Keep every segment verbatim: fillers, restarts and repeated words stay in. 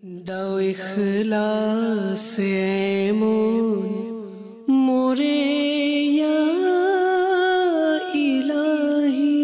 দাও ইখলাসে এমন মোরে ইয়া ইলাহি।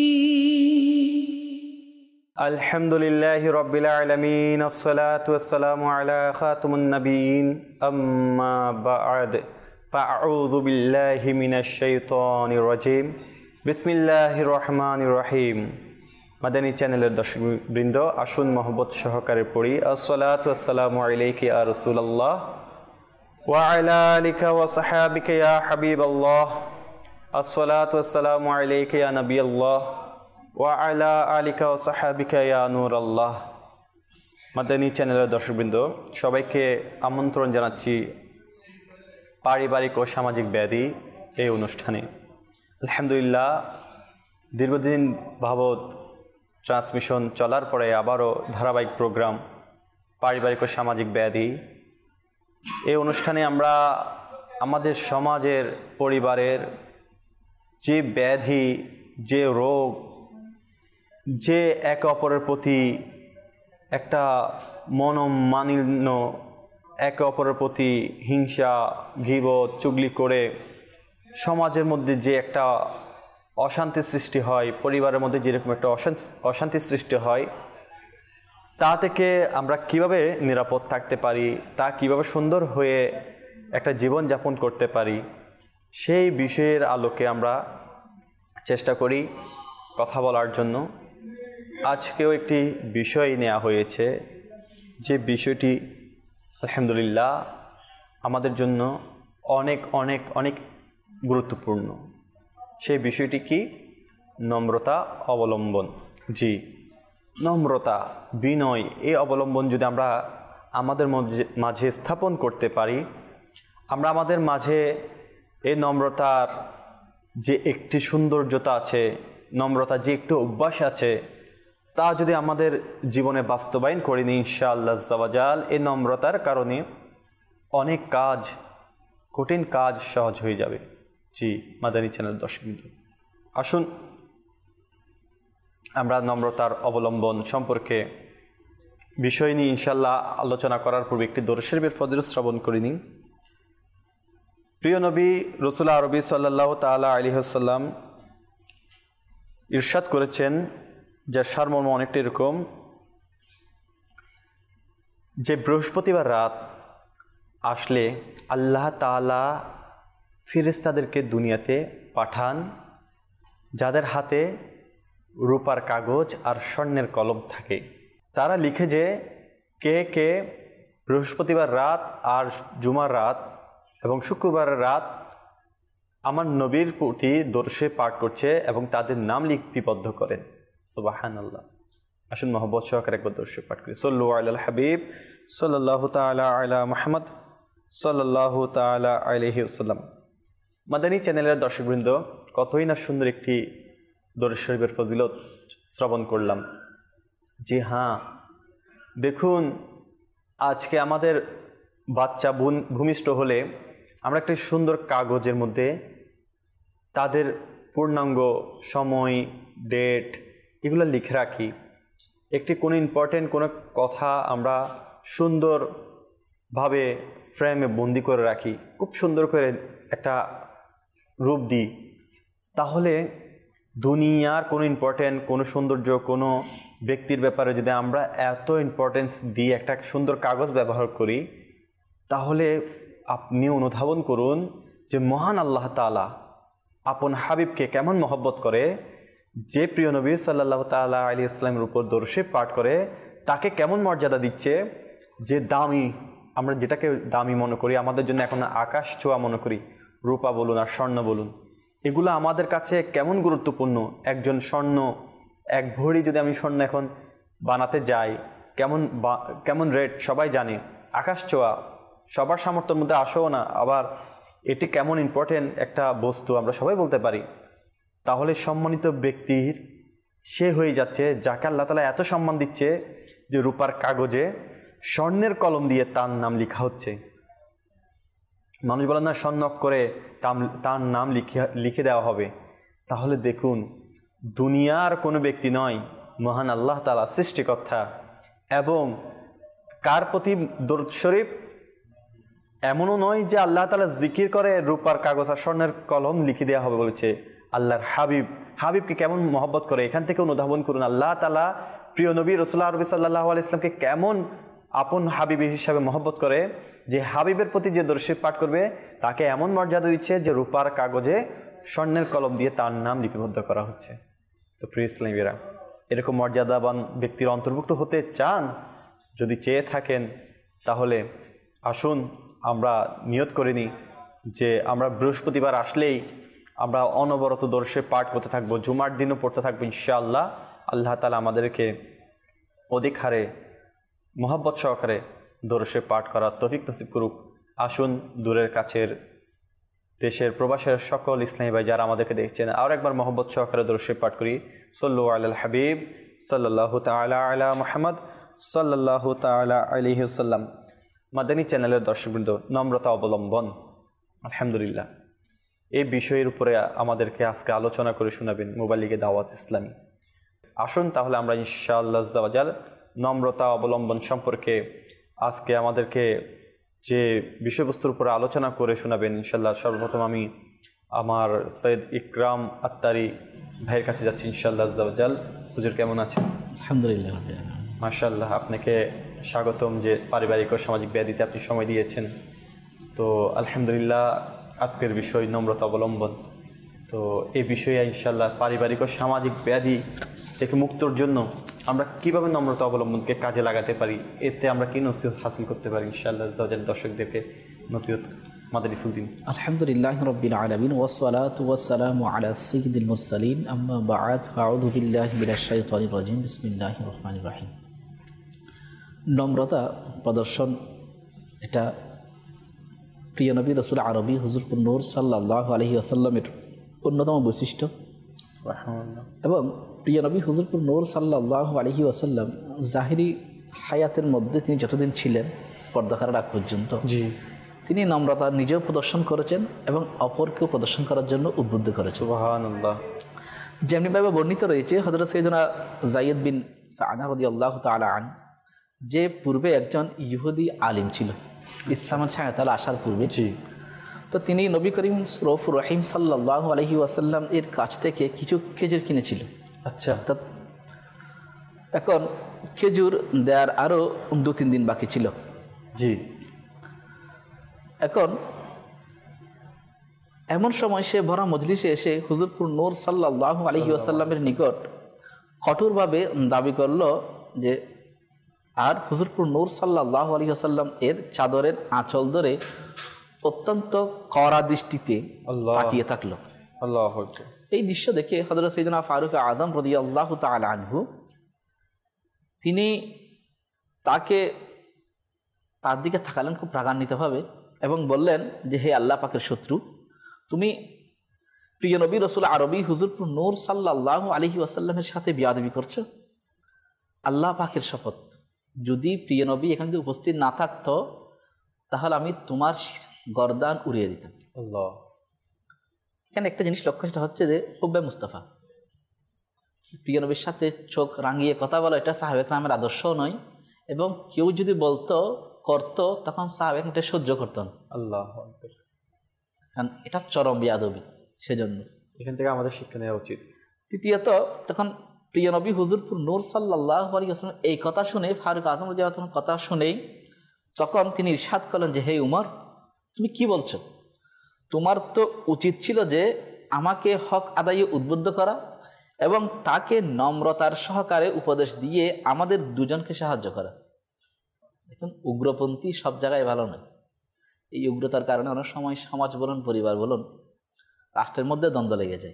আলহামদুলিল্লাহি রাব্বিল আলামিন, আসসালাতু ওয়াসসালামু আলা খাতামুন নবিয়্যিন, আম্মা বা'দ, ফাআউযু বিল্লাহি মিনাশ শাইতানির রাজীম। বিসমিল্লাহির রহমানির রহিম। মাদানী চ্যানেলের দর্শকবৃন্দ, আসুন মহব্বত সহকারে পড়ি আসসালাতু ওয়াসসালামু আলাইকা ইয়া রাসূলুল্লাহ ওয়া আলা আলিকা ওয়া সাহবিকা ইয়া হাবিবাল্লাহ, আসসালাতু ওয়াসসালামু আলাইকা ইয়া নবিয়াল্লাহ ওয়া আলা আলিকা ওয়া সাহবিকা ইয়া নূরাল্লাহ। মাদানী চ্যানেলের দর্শকবৃন্দ, সবাইকে আমন্ত্রণ জানাচ্ছি পারিবারিক ও সামাজিক ব্যাধি এই অনুষ্ঠানে। আলহামদুলিল্লাহ, দীর্ঘদিন ভাবত ট্রান্সমিশন চলার পরে আবারও ধারাবাহিক প্রোগ্রাম পারিবারিক ও সামাজিক ব্যাধি। এই অনুষ্ঠানে আমরা আমাদের সমাজের, পরিবারের যে ব্যাধি, যে রোগ, যে একে অপরের প্রতি একটা মনোমালিন্য, একে অপরের প্রতি হিংসা, গীবত, চুগলি করে সমাজের মধ্যে যে একটা অশান্তি সৃষ্টি হয়, পরিবারের মধ্যে যেরকম একটা অশান্তি সৃষ্টি হয়, তা থেকে আমরা কিভাবে নিরাপদ থাকতে পারি, তা কিভাবে সুন্দর হয়ে একটা জীবন যাপন করতে পারি, সেই বিষয়ের আলোকে আমরা চেষ্টা করি কথা বলার জন্য। আজকেও একটি বিষয় নেওয়া হয়েছে, যে বিষয়টি আলহামদুলিল্লাহ আমাদের জন্য অনেক অনেক অনেক গুরুত্বপূর্ণ। সেই বিষয়টি কি? নম্রতা অবলম্বন। জি, নম্রতা, বিনয়, এই অবলম্বন যদি আমরা আমাদের মাঝে স্থাপন করতে পারি, আমরা আমাদের মাঝে এই নম্রতার যে একটি সৌন্দর্যতা আছে, নম্রতা যে একটু অভ্যাস আছে, তা যদি আমাদের জীবনে বাস্তবায়ন করে নিই ইনশাআল্লাহ আজ্জাওয়াজাল, এই নম্রতার কারণে অনেক কাজ, কঠিন কাজ সহজ হয়ে যাবে। জি, মাদানী চ্যানেল দর্শকবৃন্দ, আসুন আমরা নম্রতার অবলম্বন সম্পর্কে বিষয় নিয়ে ইনশাল্লাহ আলোচনা করার পূর্বে একটি দরুদ শরীফের ফজিলত শ্রবণ করে নিন। প্রিয় নবী রাসূল আরবি সাল্লাল্লাহু তাআলা আলাইহি ওয়াসাল্লাম ইরশাদ করেছেন, যার সারমর্ম অনেকটা এরকম, যে বৃহস্পতিবার রাত আসলে আল্লাহ তাআলা ফেরেশতাদেরকে দুনিয়াতে পাঠান, যাদের হাতে রূপার কাগজ আর স্বর্ণের কলম থাকে। তারা লিখে যে কে কে বৃহস্পতিবার রাত আর জুমার রাত এবং শুক্রবারের রাত আমার নবীর প্রতি দরুদ পাঠ করছে এবং তাদের নাম লিপিবদ্ধ করেন। সুবহানাল্লাহ। আসুন মহব্বত সহকারে একবার দরুদ পাঠ করি। সাল্লু আলাল হাবিব সাল্লাল্লাহু তাআলা আলা মুহাম্মদ সাল্লাল্লাহু তাআলা আলাইহি ওয়াসাল্লাম। মাদানী চ্যানেলের দর্শকবৃন্দ, কতই না সুন্দর একটি দরুদ শরীফের ফজিলত শ্রবণ করলাম। জি হ্যাঁ, দেখুন, আজকে আমাদের বাচ্চা ভূমিষ্ঠ হলে আমরা একটি সুন্দর কাগজের মধ্যে তাদের পূর্ণাঙ্গ সময়, ডেট, এগুলো লিখে রাখি। একটি কোনো ইম্পর্টেন্ট কোনো কথা আমরা সুন্দরভাবে ফ্রেমে বন্দি করে রাখি, খুব সুন্দর করে একটা রূপ দিই। তাহলে দুনিয়ার কোনো ইম্পর্টেন্ট কোনো সৌন্দর্য, কোনো ব্যক্তির ব্যাপারে যদি আমরা এত ইম্পর্টেন্স দিয়ে একটা সুন্দর কাগজ ব্যবহার করি, তাহলে আপনি অনুধাবন করুন যে মহান আল্লাহ তাআলা আপন হাবিবকে কেমন মহব্বত করে, যে প্রিয় নবী সাল্লাল্লাহু তাআলা আলাইহি ওয়াসাল্লামের উপর দরুদ পাঠ করে তাকে কেমন মর্যাদা দিচ্ছে, যে দামি, আমরা যেটাকে দামি মনে করি, আমাদের জন্য এখন আকাশ ছোঁয়া মনে করি, রূপা বলুন আর স্বর্ণ বলুন, এগুলো আমাদের কাছে কেমন গুরুত্বপূর্ণ। একজন স্বর্ণ, এক ভরি যদি আমি স্বর্ণ এখন বানাতে যাই, কেমন কেমন রেট সবাই জানে, আকাশ ছোঁয়া, সবার সামর্থ্যের মধ্যে আসেও না, আবার এটি কেমন ইম্পর্টেন্ট একটা বস্তু আমরা সবাই বলতে পারি। তাহলে সম্মানিত ব্যক্তির সে হয়ে যাচ্ছে যাকে আল্লাহ তাআলা এত সম্মান দিচ্ছে, যে রূপার কাগজে স্বর্ণের কলম দিয়ে তার নাম লেখা হচ্ছে। মানুষ বলেন না, স্বর্ণ করে তার নাম লিখে লিখে দেওয়া হবে। তাহলে দেখুন, দুনিয়ার কোনো ব্যক্তি নয়, মহান আল্লাহ তাআলা সৃষ্টিকর্তা এবং কার প্রতি দরুদ শরীফ? এমনও নয় যে আল্লাহ তাআলা জিকির করে রূপার কাগজ আর স্বর্ণের কলম লিখে দেওয়া হবে বলেছে। আল্লাহর হাবিব, হাবিবকে কেমন মহব্বত করে এখান থেকে অনুধাবন করুন। আল্লাহ তাআলা প্রিয় নবী রাসূলুল্লাহ আরবি সাল্লাল্লাহু আলাইহি ইসলামকে কেমন আপন হাবিব হিসাবে মহব্বত করে, যে হাবিবের প্রতি যে দরুদ শরীফ পাঠ করবে তাকে এমন মর্যাদা দিচ্ছে যে রূপার কাগজে স্বর্ণের কলম দিয়ে তার নাম লিপিবদ্ধ করা হচ্ছে। তো প্রিয় ইসলামীরা, এরকম মর্যাদাবান ব্যক্তির অন্তর্ভুক্ত হতে চান? যদি চেয়ে থাকেন তাহলে আসুন আমরা নিয়ত করে নিই যে আমরা বৃহস্পতিবার আসলেই আমরা অনবরত দরুদ শরীফ পাঠ করতে থাকবো, জুমার দিনও পড়তে থাকবো ইনশাআল্লাহ। আল্লাহ তাআলা আমাদেরকে অধিক হারে মহব্বত সহকারে দরুদ শরীফ পাঠ করার তৌফিক নসিব করুক। আসুন দূরের কাছের দেশের প্রবাসের সকল ইসলামী ভাই যারা আমাদেরকে দেখছেন আর একবার মহব্বত সহকারে দরুদ শরীফ পাঠ করি। সাল্লু আলাল হাবিব সাল্লাল্লাহু তাআলা আলা মুহাম্মদ সাল্লাল্লাহু তাআলা আলাইহি ওয়াসাল্লাম। মাদানী চ্যানেলের দর্শকবৃন্দ, নম্রতা অবলম্বন, আলহামদুলিল্লাহ এই বিষয়ের উপরে আমাদেরকে আজকে আলোচনা করে শোনাবেন মুবাল্লিগে দাওয়াত ইসলামী। আসুন তাহলে আমরা ইনশাআল্লাহ আজ্জা ওয়া জাল নম্রতা অবলম্বন সম্পর্কে আজকে আমাদেরকে যে বিষয়বস্তুর উপরে আলোচনা করে শোনাবেন ইনশাআল্লাহ, সর্বপ্রথম আমি আমার সৈয়দ ইকরাম আত্তারি ভাইয়ের কাছে যাচ্ছি ইনশাআল্লাহ আজ্জা ওয়া জাল। হুজুর কেমন আছেন? আলহামদুলিল্লাহ, মাশাআল্লাহ, আপনাকে স্বাগতম যে পারিবারিক ও সামাজিক ব্যাধিতে আপনি সময় দিয়েছেন। তো আলহামদুলিল্লাহ আজকের বিষয় নম্রতা অবলম্বন। তো এই বিষয়ে ইনশাআল্লাহ পারিবারিক ও সামাজিক ব্যাধি থেকে মুক্তর জন্য আমরা কিভাবে নম্রতা অবলম্বনকে কাজে লাগাতে পারি, এতে আমরা কি নসিহত হাসিল করতে পারি ইনশাআল্লাহ দর্শকদেরকে নসিহত মাদানী ফুলদিন। আলহামদুলিল্লাহ রাব্বিল আলামিন ওয়াসসালাতু ওয়াসসালামু আলা সাইয়্যিদিল মুরসালিন আম্মা বা'দ ফাআউযু বিল্লাহি মিনাশ শাইতানির রাজিম বিসমিল্লাহির রহমানির রহিম। নম্রতা প্রদর্শন এটা প্রিয় নবী রাসূল আরবি হুজুরপুর নূর সাল্লাল্লাহু আলাইহি ওয়াসাল্লামের অন্যতম বৈশিষ্ট্য। সুবহানাল্লাহ। এবং প্রিয় নবী হুজুরপুর নূর সাল্লাল্লাহু আলাইহি ওয়াসাল্লাম জাহিরি হায়াতের মধ্যে তিনি যতদিন ছিলেন পর্দা করার আগ পর্যন্ত জি তিনি নম্রতা নিজেও প্রদর্শন করেছেন এবং অপরকেও প্রদর্শন করার জন্য উদ্বুদ্ধ করেছেন। সুবহানাল্লাহ। যেমনিভাবে বর্ণিত রয়েছে হযরত সাইয়েদনা যায়েদ বিন সা'দ রাদিয়াল্লাহু তাআলা আন, যে পূর্বে একজন ইহুদি আলিম ছিল ইসলামের ছায়াতলে আসার পূর্বে। জি তো তিনি নবী করিম রউফুর রহিম সাল্লাল্লাহু আলাইহি ওয়াসাল্লাম এর কাছ থেকে কিছু খেজুর কিনেছিল। আচ্ছা। অর্থাৎ এখন খেজুর দেওয়ার আরও দু তিন দিন বাকি ছিল। জি এখন এমন সময় সে ভরা মজলিসে এসে হুজুরপুর নূর সাল্লাল্লাহু আলাইহি ওয়াসাল্লামের নিকট কঠোরভাবে দাবি করল যে, আর হুজুরপুর নূর সাল্লাল্লাহু আলাইহি ওয়াসাল্লাম এর চাদরের আঁচল ধরে অত্যন্ত কড়া দৃষ্টিতে তাকিয়ে থাকলো। আল্লাহু আকবার। এই দৃশ্য দেখে হযরত সাইয়েদনা ফারুক আযম রাদিয়াল্লাহু তাআলা আনহু তিনি তাকে তার দিকে তাকালেন খুব রাগান্বিতভাবে এবং বললেন যে, হে আল্লাহ পাকের শত্রু, তুমি প্রিয় নবী রাসূল আরবি হুজুরপুর নূর সাল্লাল্লাহু আলাইহি ওয়াসাল্লামের সাথে বিয়াদবি করছো। আল্লাহ পাকের শপথ, যদি প্রিয় নবী এখানে উপস্থিত না থাকতো তাহলে আমি তোমার গর্দান উড়িয়ে দিতাম। আল্লাহ। এখানে একটা জিনিস লক্ষ্য, সেটা হচ্ছে যে হুব্বে মুস্তাফা, প্রিয় নবীর সাথে চোখ রাঙিয়ে কথা বলা এটা সাহাবে কেরামের আদর্শ নয়, এবং কেউ যদি বলতো করতো তখন সাহাবে এটা সহ্য করতেন। আল্লাহ, কারণ এটা চরম বিয়াদবি, সেজন্য এখান থেকে আমাদের শিক্ষা নেওয়া উচিত। তৃতীয়ত তখন প্রিয় নবী হুজুরপুর নূর সাল্লাল্লাহু আলাইহি ওয়াসাল্লাম এই কথা শুনে, ফারুক আযম রাদিয়াল্লাহু তাআলা কথা শুনেই তখন তিনি ইরশাদ করলেন যে, হে উমর, তুমি কি বলছো? তোমার তো উচিত ছিল যে আমাকে হক আদায়ে উদ্বুদ্ধ করা এবং তাকে নম্রতার সহকারে উপদেশ দিয়ে আমাদের দুজনকে সাহায্য করা। দেখুন, উগ্রপন্থী সব জায়গায় ভালো নয়। এই উগ্রতার কারণে অনেক সময় সমাজ বলুন, পরিবার বলুন, রাষ্ট্রের মধ্যে দ্বন্দ্ব লেগে যায়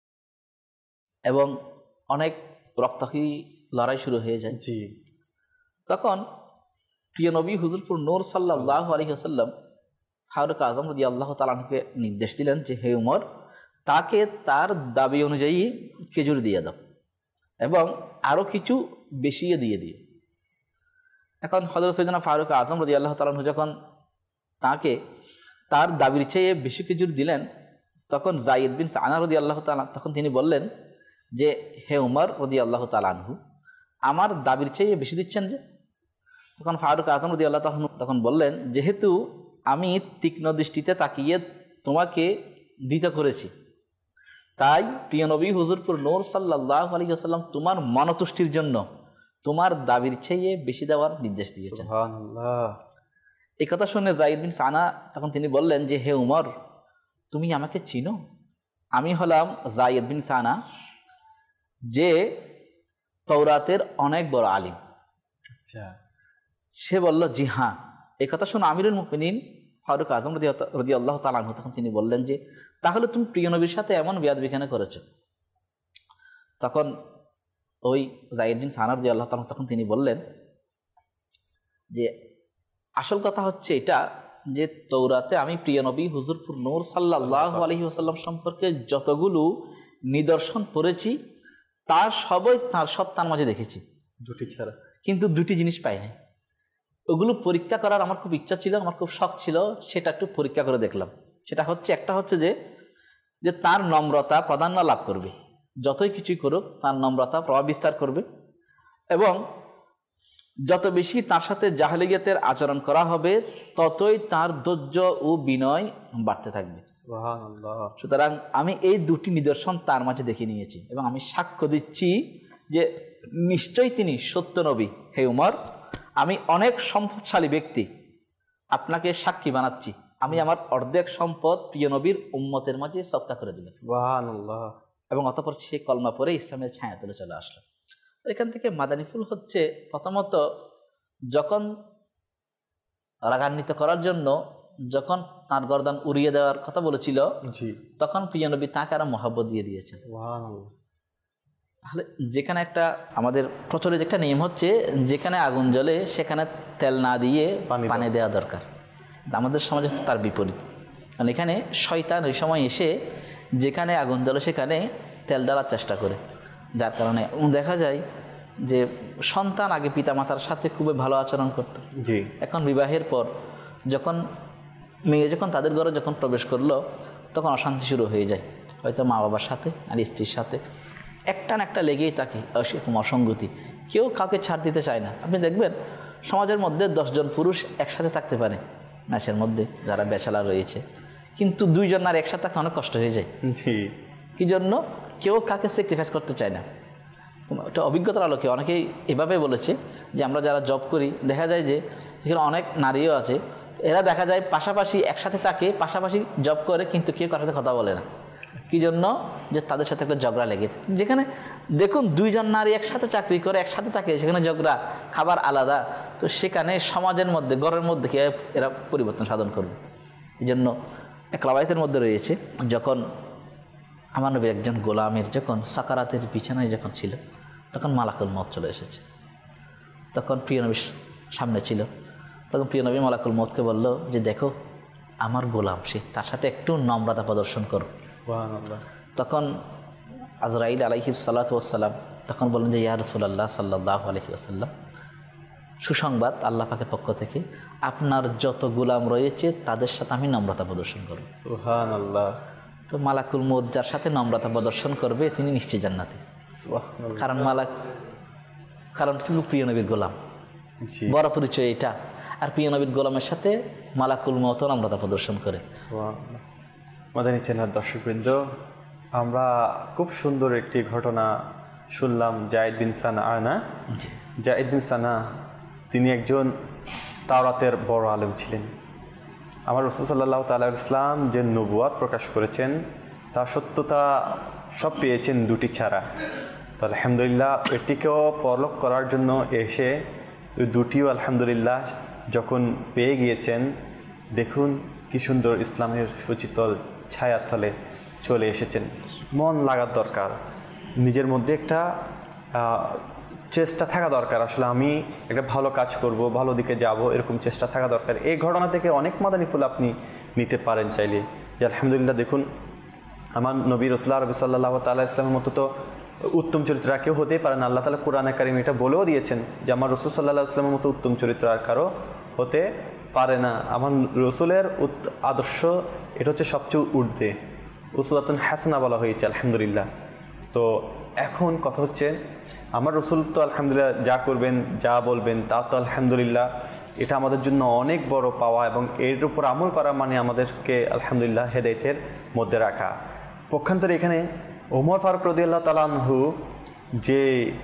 এবং অনেক রক্তাক্ত লড়াই শুরু হয়ে যায়। জি তখন প্রিয় নবী হুজুরপুর নূর সাল্লাল্লাহু আলাইহি ওয়াসাল্লাম ফারুক আযম রাদিয়াল্লাহু তাআলা আনহুকে নির্দেশ দিলেন যে, হে উমর, তাকে তার দাবি অনুযায়ী খেজুর দিয়ে দাও এবং আরও কিছু বেশিয়ে দিয়ে দিও। এখন হযরত সাইয়েদনা ফারুক আযম রাদিয়াল্লাহু তাআলা আনহু যখন তাকে তার দাবির চেয়ে বেশি খেজুর দিলেন, তখন যায়েদ বিন সা'দ রাদিয়াল্লাহু তাআলা তখন তিনি বললেন যে, হে উমর রাদিয়াল্লাহু তাআলা আনহু, আমার দাবির চেয়ে বেশি দিচ্ছেন যে? তখন ফারুক আজম রাদিয়াল্লাহু তাআলা তখন বললেন, যেহেতু আমি তীক্ষ্ণ দৃষ্টিতে তাকিয়ে তোমাকে ভীত করেছি, তাই প্রিয় নবী হুজুরপুর নূর সাল্লাল্লাহু আলাইহি ওয়াসাল্লাম তোমার মনতুষ্টির জন্য তোমার দাবির চেয়ে বেশি দেওয়ার নির্দেশ দিয়েছেন। সুবহানাল্লাহ। এই কথা শুনে যায়েদ বিন সানা তখন তিনি বললেন যে, হে উমর, তুমি আমাকে চিনো? আমি হলাম যায়েদ বিন সানা, যে তওরাতের অনেক বড় আলিম। আচ্ছা। সে বলল, জি হ্যাঁ। এই কথা শুনে আমিরুল মুমিনিন ফারুক আজম রাদিয়াল্লাহু তাআলা আনহু তখন তিনি বললেন যে, তাহলে তুমি প্রিয় নবীর সাথে এমন বেয়াদবি কেন করেছো? তখন ওই যায়েদ বিন সানা রাদিয়াল্লাহু তাআলা তখন তিনি বললেন যে, আসল কথা হচ্ছে এটা যে তৌরাতে আমি প্রিয় নবী হুজুরপুর নূর সাল্লাল্লাহু আলাইহি ওয়াসাল্লাম সম্পর্কে যতগুলো নিদর্শন পড়েছি তার সবই তার সব তার মাঝে দেখেছি, দুটি ছাড়া, কিন্তু দুটি জিনিস পাইনি। ওগুলো পরীক্ষা করার আমার খুব ইচ্ছা ছিল, আমার খুব শখ ছিল, সেটা একটু পরীক্ষা করে দেখলাম। সেটা হচ্ছে, একটা হচ্ছে যে যে তার নম্রতা প্রাধান্য লাভ করবে, যতই কিছুই করুক তার নম্রতা প্রভাব বিস্তার করবে, এবং যত বেশি তার সাথে জাহেলিয়াতের আচরণ করা হবে ততই তার ধৈর্য ও বিনয় বাড়তে থাকবে। সুবহানাল্লাহ। সুতরাং আমি এই দুটি নিদর্শন তার মাঝে দেখে নিয়েছি এবং আমি সাক্ষ্য দিচ্ছি যে নিশ্চয়ই তিনি সত্য নবী। হে উমর, আমি অনেক সম্পদশালী ব্যক্তি, আপনাকে সাক্ষী বানাচ্ছি, আমি আমার অর্ধেক সম্পদ প্রিয় নবীর উম্মতের মাঝে সদকা করে দিলাম। সুবহানাল্লাহ। এবং অতঃপর সে কলমা পরে ইসলামের ছায়া তুলে চলে আসলো। এখান থেকে মাদানী ফুল হচ্ছে, প্রথমত যখন রাগান্বিত করার জন্য যখন তার গর্দান উড়িয়ে দেওয়ার কথা বলেছিল, জি, তখন প্রিয় নবী তাকে আরো মহব্বত দিয়ে দিয়েছে। সুবহানাল্লাহ। তাহলে যেখানে একটা আমাদের প্রচলিত একটা নিয়ম হচ্ছে, যেখানে আগুন জ্বলে সেখানে তেল না দিয়ে পানি দেওয়া দরকার। আমাদের সমাজে তার বিপরীত, কারণ এখানে শয়তান ওই সময় এসে যেখানে আগুন জ্বলে সেখানে তেল জ্বালার চেষ্টা করে, যার কারণে দেখা যায় যে সন্তান আগে পিতামাতার সাথে খুবই ভালো আচরণ করত, জি, এখন বিবাহের পর যখন মেয়ে যখন তাদের ঘরে যখন প্রবেশ করলো তখন অশান্তি শুরু হয়ে যায়, হয়তো মা বাবার সাথে আর স্ত্রীর সাথে একটা না একটা লেগেই থাকে, এরকম অসঙ্গতি, কেউ কাউকে ছাড় দিতে চায় না। আপনি দেখবেন সমাজের মধ্যে দশজন পুরুষ একসাথে থাকতে পারে ম্যাচের মধ্যে, যারা ব্যাচেলার রয়েছে, কিন্তু দুইজন আর একসাথে থাকতে অনেক কষ্ট হয়ে যায়। জি, কি জন্য? কেউ কাকে স্যাক্রিফাইস করতে চায় না। একটা অভিজ্ঞতার আলোকে অনেকেই এভাবে বলেছে যে আমরা যারা জব করি দেখা যায় যে এখানে অনেক নারীও আছে, এরা দেখা যায় পাশাপাশি একসাথে থাকে, পাশাপাশি জব করে, কিন্তু কেউ কারোর সাথে কথা বলে না। কি জন্য? যে তাদের সাথে একটা ঝগড়া লেগে, যেখানে দেখুন দুইজন নারী একসাথে চাকরি করে একসাথে থাকে, সেখানে ঝগড়া, খাবার আলাদা, তো সেখানে সমাজের মধ্যে ঘরের মধ্যে কি এরা পরিবর্তন সাধন করবে। এই জন্য এক রাওয়ায়াতের মধ্যে রয়েছে, যখন আমার নবীর একজন গোলামের যখন সাকারাতের বিছানায় যখন ছিল তখন মালাকুল মউত চলে এসেছে, তখন প্রিয় নবীর সামনে ছিল, তখন প্রিয় নবী মালাকুল মউতকে বলল যে দেখো আমার গোলাম, সে তার সাথে একটু নম্রতা প্রদর্শন করো। সুবহানাল্লাহ। তখন আজরাইল আলাইহিস সালাতু ওয়াস সালাম তখন বললেন যে ইয়া রাসূলুল্লাহ সাল্লাল্লাহু আলাইহি ওয়াসাল্লাম, সুসংবাদ আল্লাহ পাকের পক্ষ থেকে, আপনার যত গোলাম রয়েছে তাদের সাথে আমি নম্রতা প্রদর্শন করব। সুবহানাল্লাহ। তো মালাকুল মউত যার সাথে নম্রতা প্রদর্শন করবে তিনি নিশ্চয়ই জান্নাতি। সুবহানাল্লাহ। কারণ মালাক কারণ কিন্তু প্রিয় নবীর গোলাম, জি, বড় পরিচয় এটা। আর প্রিয় নবীর গোলামের সাথে মালাকুল মউত নম্রতা প্রদর্শন করে। সুবহানাল্লাহ। মাদানী চ্যানেল দর্শকবৃন্দ, আমরা খুব সুন্দর একটি ঘটনা শুনলাম যায়েদ বিন সানা। না, যায়েদ বিন সানা তিনি একজন তাওরাতের বড় আলেম ছিলেন। আমার রাসূল সাল্লাল্লাহু তাআলা ইসলাম যে নবুয়াত প্রকাশ করেছেন তার সত্যতা সব পেয়েছেন দুটি ছাড়া। তো আলহামদুলিল্লাহ এটিকেও পরলোক করার জন্য এসে ওই দুটিও আলহামদুলিল্লাহ যখন পেয়ে গিয়েছেন, দেখুন কি সুন্দর ইসলামের সুচিতল ছায়াতলে চলে এসেছেন। মন লাগার দরকার, নিজের মধ্যে একটা চেষ্টা থাকা দরকার, আসলে আমি একটা ভালো কাজ করব, ভালো দিকে যাব, এরকম চেষ্টা থাকা দরকার। এই ঘটনা থেকে অনেক মাদানী ফুল আপনি নিতে পারেন চাইলে, যে আলহামদুলিল্লাহ দেখুন আমার নবী রাসূলুল্লাহ সাল্লাল্লাহু তাআলা ইসলামের মতো তো উত্তম চরিত্র আর কেউ হতেই পারে না। আল্লাহ তাআলা কোরআনে কারিমে এটা বলেও দিয়েছেন যে আমার রাসূল সাল্লাল্লাহু আলাইহি ওয়াসাল্লামের মতো উত্তম চরিত্র আর কারো হতে পারে না। আমার রাসূলের আদর্শ এটা হচ্ছে সবচেয়ে ঊর্ধ্বে, উসওয়াতুন হাসানা বলা হয়েছে আলহামদুলিল্লাহ। তো এখন কথা হচ্ছে আমার রসুল তো আলহামদুলিল্লাহ যা করবেন যা বলবেন তা তো আলহামদুলিল্লাহ এটা আমাদের জন্য অনেক বড় পাওয়া, এবং এর উপর আমল করা মানে আমাদেরকে আলহামদুলিল্লাহ হেদায়েতের মধ্যে রাখা। পক্ষান্তরে এখানে ওমর ফারুক রাদিয়াল্লাহু তাআলা আনহু যে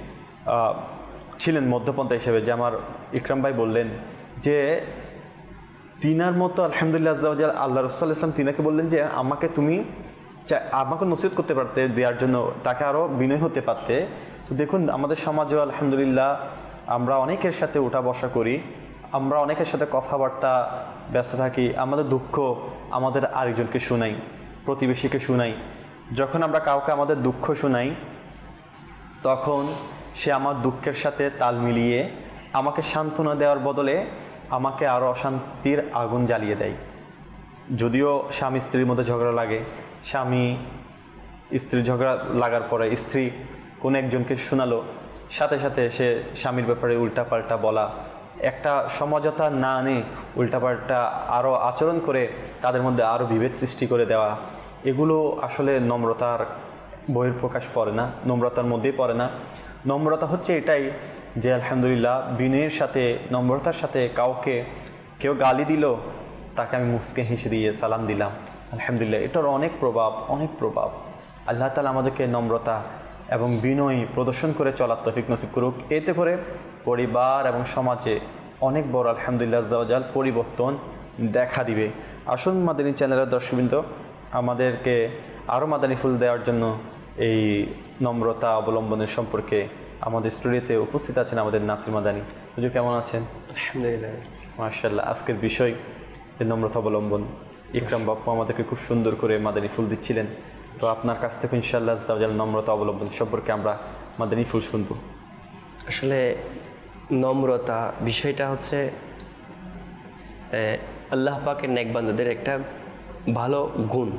ছিলেন মধ্যপন্থা হিসেবে, যে আমার ইকরাম ভাই বললেন যে তিনার মতো আলহামদুলিল্লাহ আল্লাহ আল্লাহ রাসূল সাল্লাল্লাহু আলাইহি ওয়াসাল্লাম তিনাকে বললেন যে আমাকে তুমি আমাকে নসিহত করতে পারতে, দেওয়ার জন্য তাকে আরও বিনয় হতে পারতে। তো দেখুন আমাদের সমাজেও আলহামদুলিল্লাহ আমরা অনেকের সাথে উঠা বসা করি, আমরা অনেকের সাথে কথাবার্তা ব্যস্ত থাকি, আমাদের দুঃখ আমাদের আরেকজনকে শোনাই, প্রতিবেশীকে শোনাই। যখন আমরা কাউকে আমাদের দুঃখ শোনাই তখন সে আমার দুঃখের সাথে তাল মিলিয়ে আমাকে সান্ত্বনা দেওয়ার বদলে আমাকে আরও অশান্তির আগুন জ্বালিয়ে দেয়। যদিও স্বামী স্ত্রীর মধ্যে ঝগড়া লাগে, স্বামী স্ত্রীর ঝগড়া লাগার পরে স্ত্রী কোনো একজনকে শোনালো, সাথে সাথে সে স্বামীর ব্যাপারে উল্টাপাল্টা বলা, একটা সমঝোতা না আনে উল্টাপাল্টা আরও আচরণ করে তাদের মধ্যে আরও বিভেদ সৃষ্টি করে দেওয়া, এগুলো আসলে নম্রতার বহিঃপ্রকাশ পড়ে না, নম্রতার মধ্যেই পড়ে না। নম্রতা হচ্ছে এটাই যে আলহামদুলিল্লাহ বিনয়ের সাথে নম্রতার সাথে কাউকে কেউ গালি দিল তাকে আমি মুখকে হেসে দিয়ে সালাম দিলাম, আলহামদুলিল্লাহ এটার অনেক প্রভাব অনেক প্রভাব। আল্লাহ তাআলা আমাদেরকে নম্রতা এবং বিনয় প্রদর্শন করে চলার তৌফিক নসিব করুক। এতে করে পরিবার এবং সমাজে অনেক বড় আলহামদুলিল্লাহ আজ্জা ওয়া জাল পরিবর্তন দেখা দিবে। আসুন মাদানী চ্যানেলের দর্শকবৃন্দ, আমাদেরকে আরও মাদানী ফুল দেওয়ার জন্য এই নম্রতা অবলম্বনের সম্পর্কে আমাদের স্টুডিওতে উপস্থিত আছেন আমাদের নাসির মাদানী। হুজুর কেমন আছেন? আলহামদুলিল্লাহ মাশাআল্লাহ। আজকের বিষয় নম্রতা অবলম্বন। ইকরাম বাপু আমাদেরকে খুব সুন্দর করে মাদানী ফুল দিচ্ছিলেন, তো আপনার কাছ থেকে ইনশাআল্লাহ আজ্জা ওয়া জাল নম্রতা অবলম্বন সম্পর্কে আমরা মাদানী ফুল শুনবো। আসলে নম্রতা বিষয়টা হচ্ছে আল্লাহ পাকের নেক বান্দাদের একটা ভালো গুণ,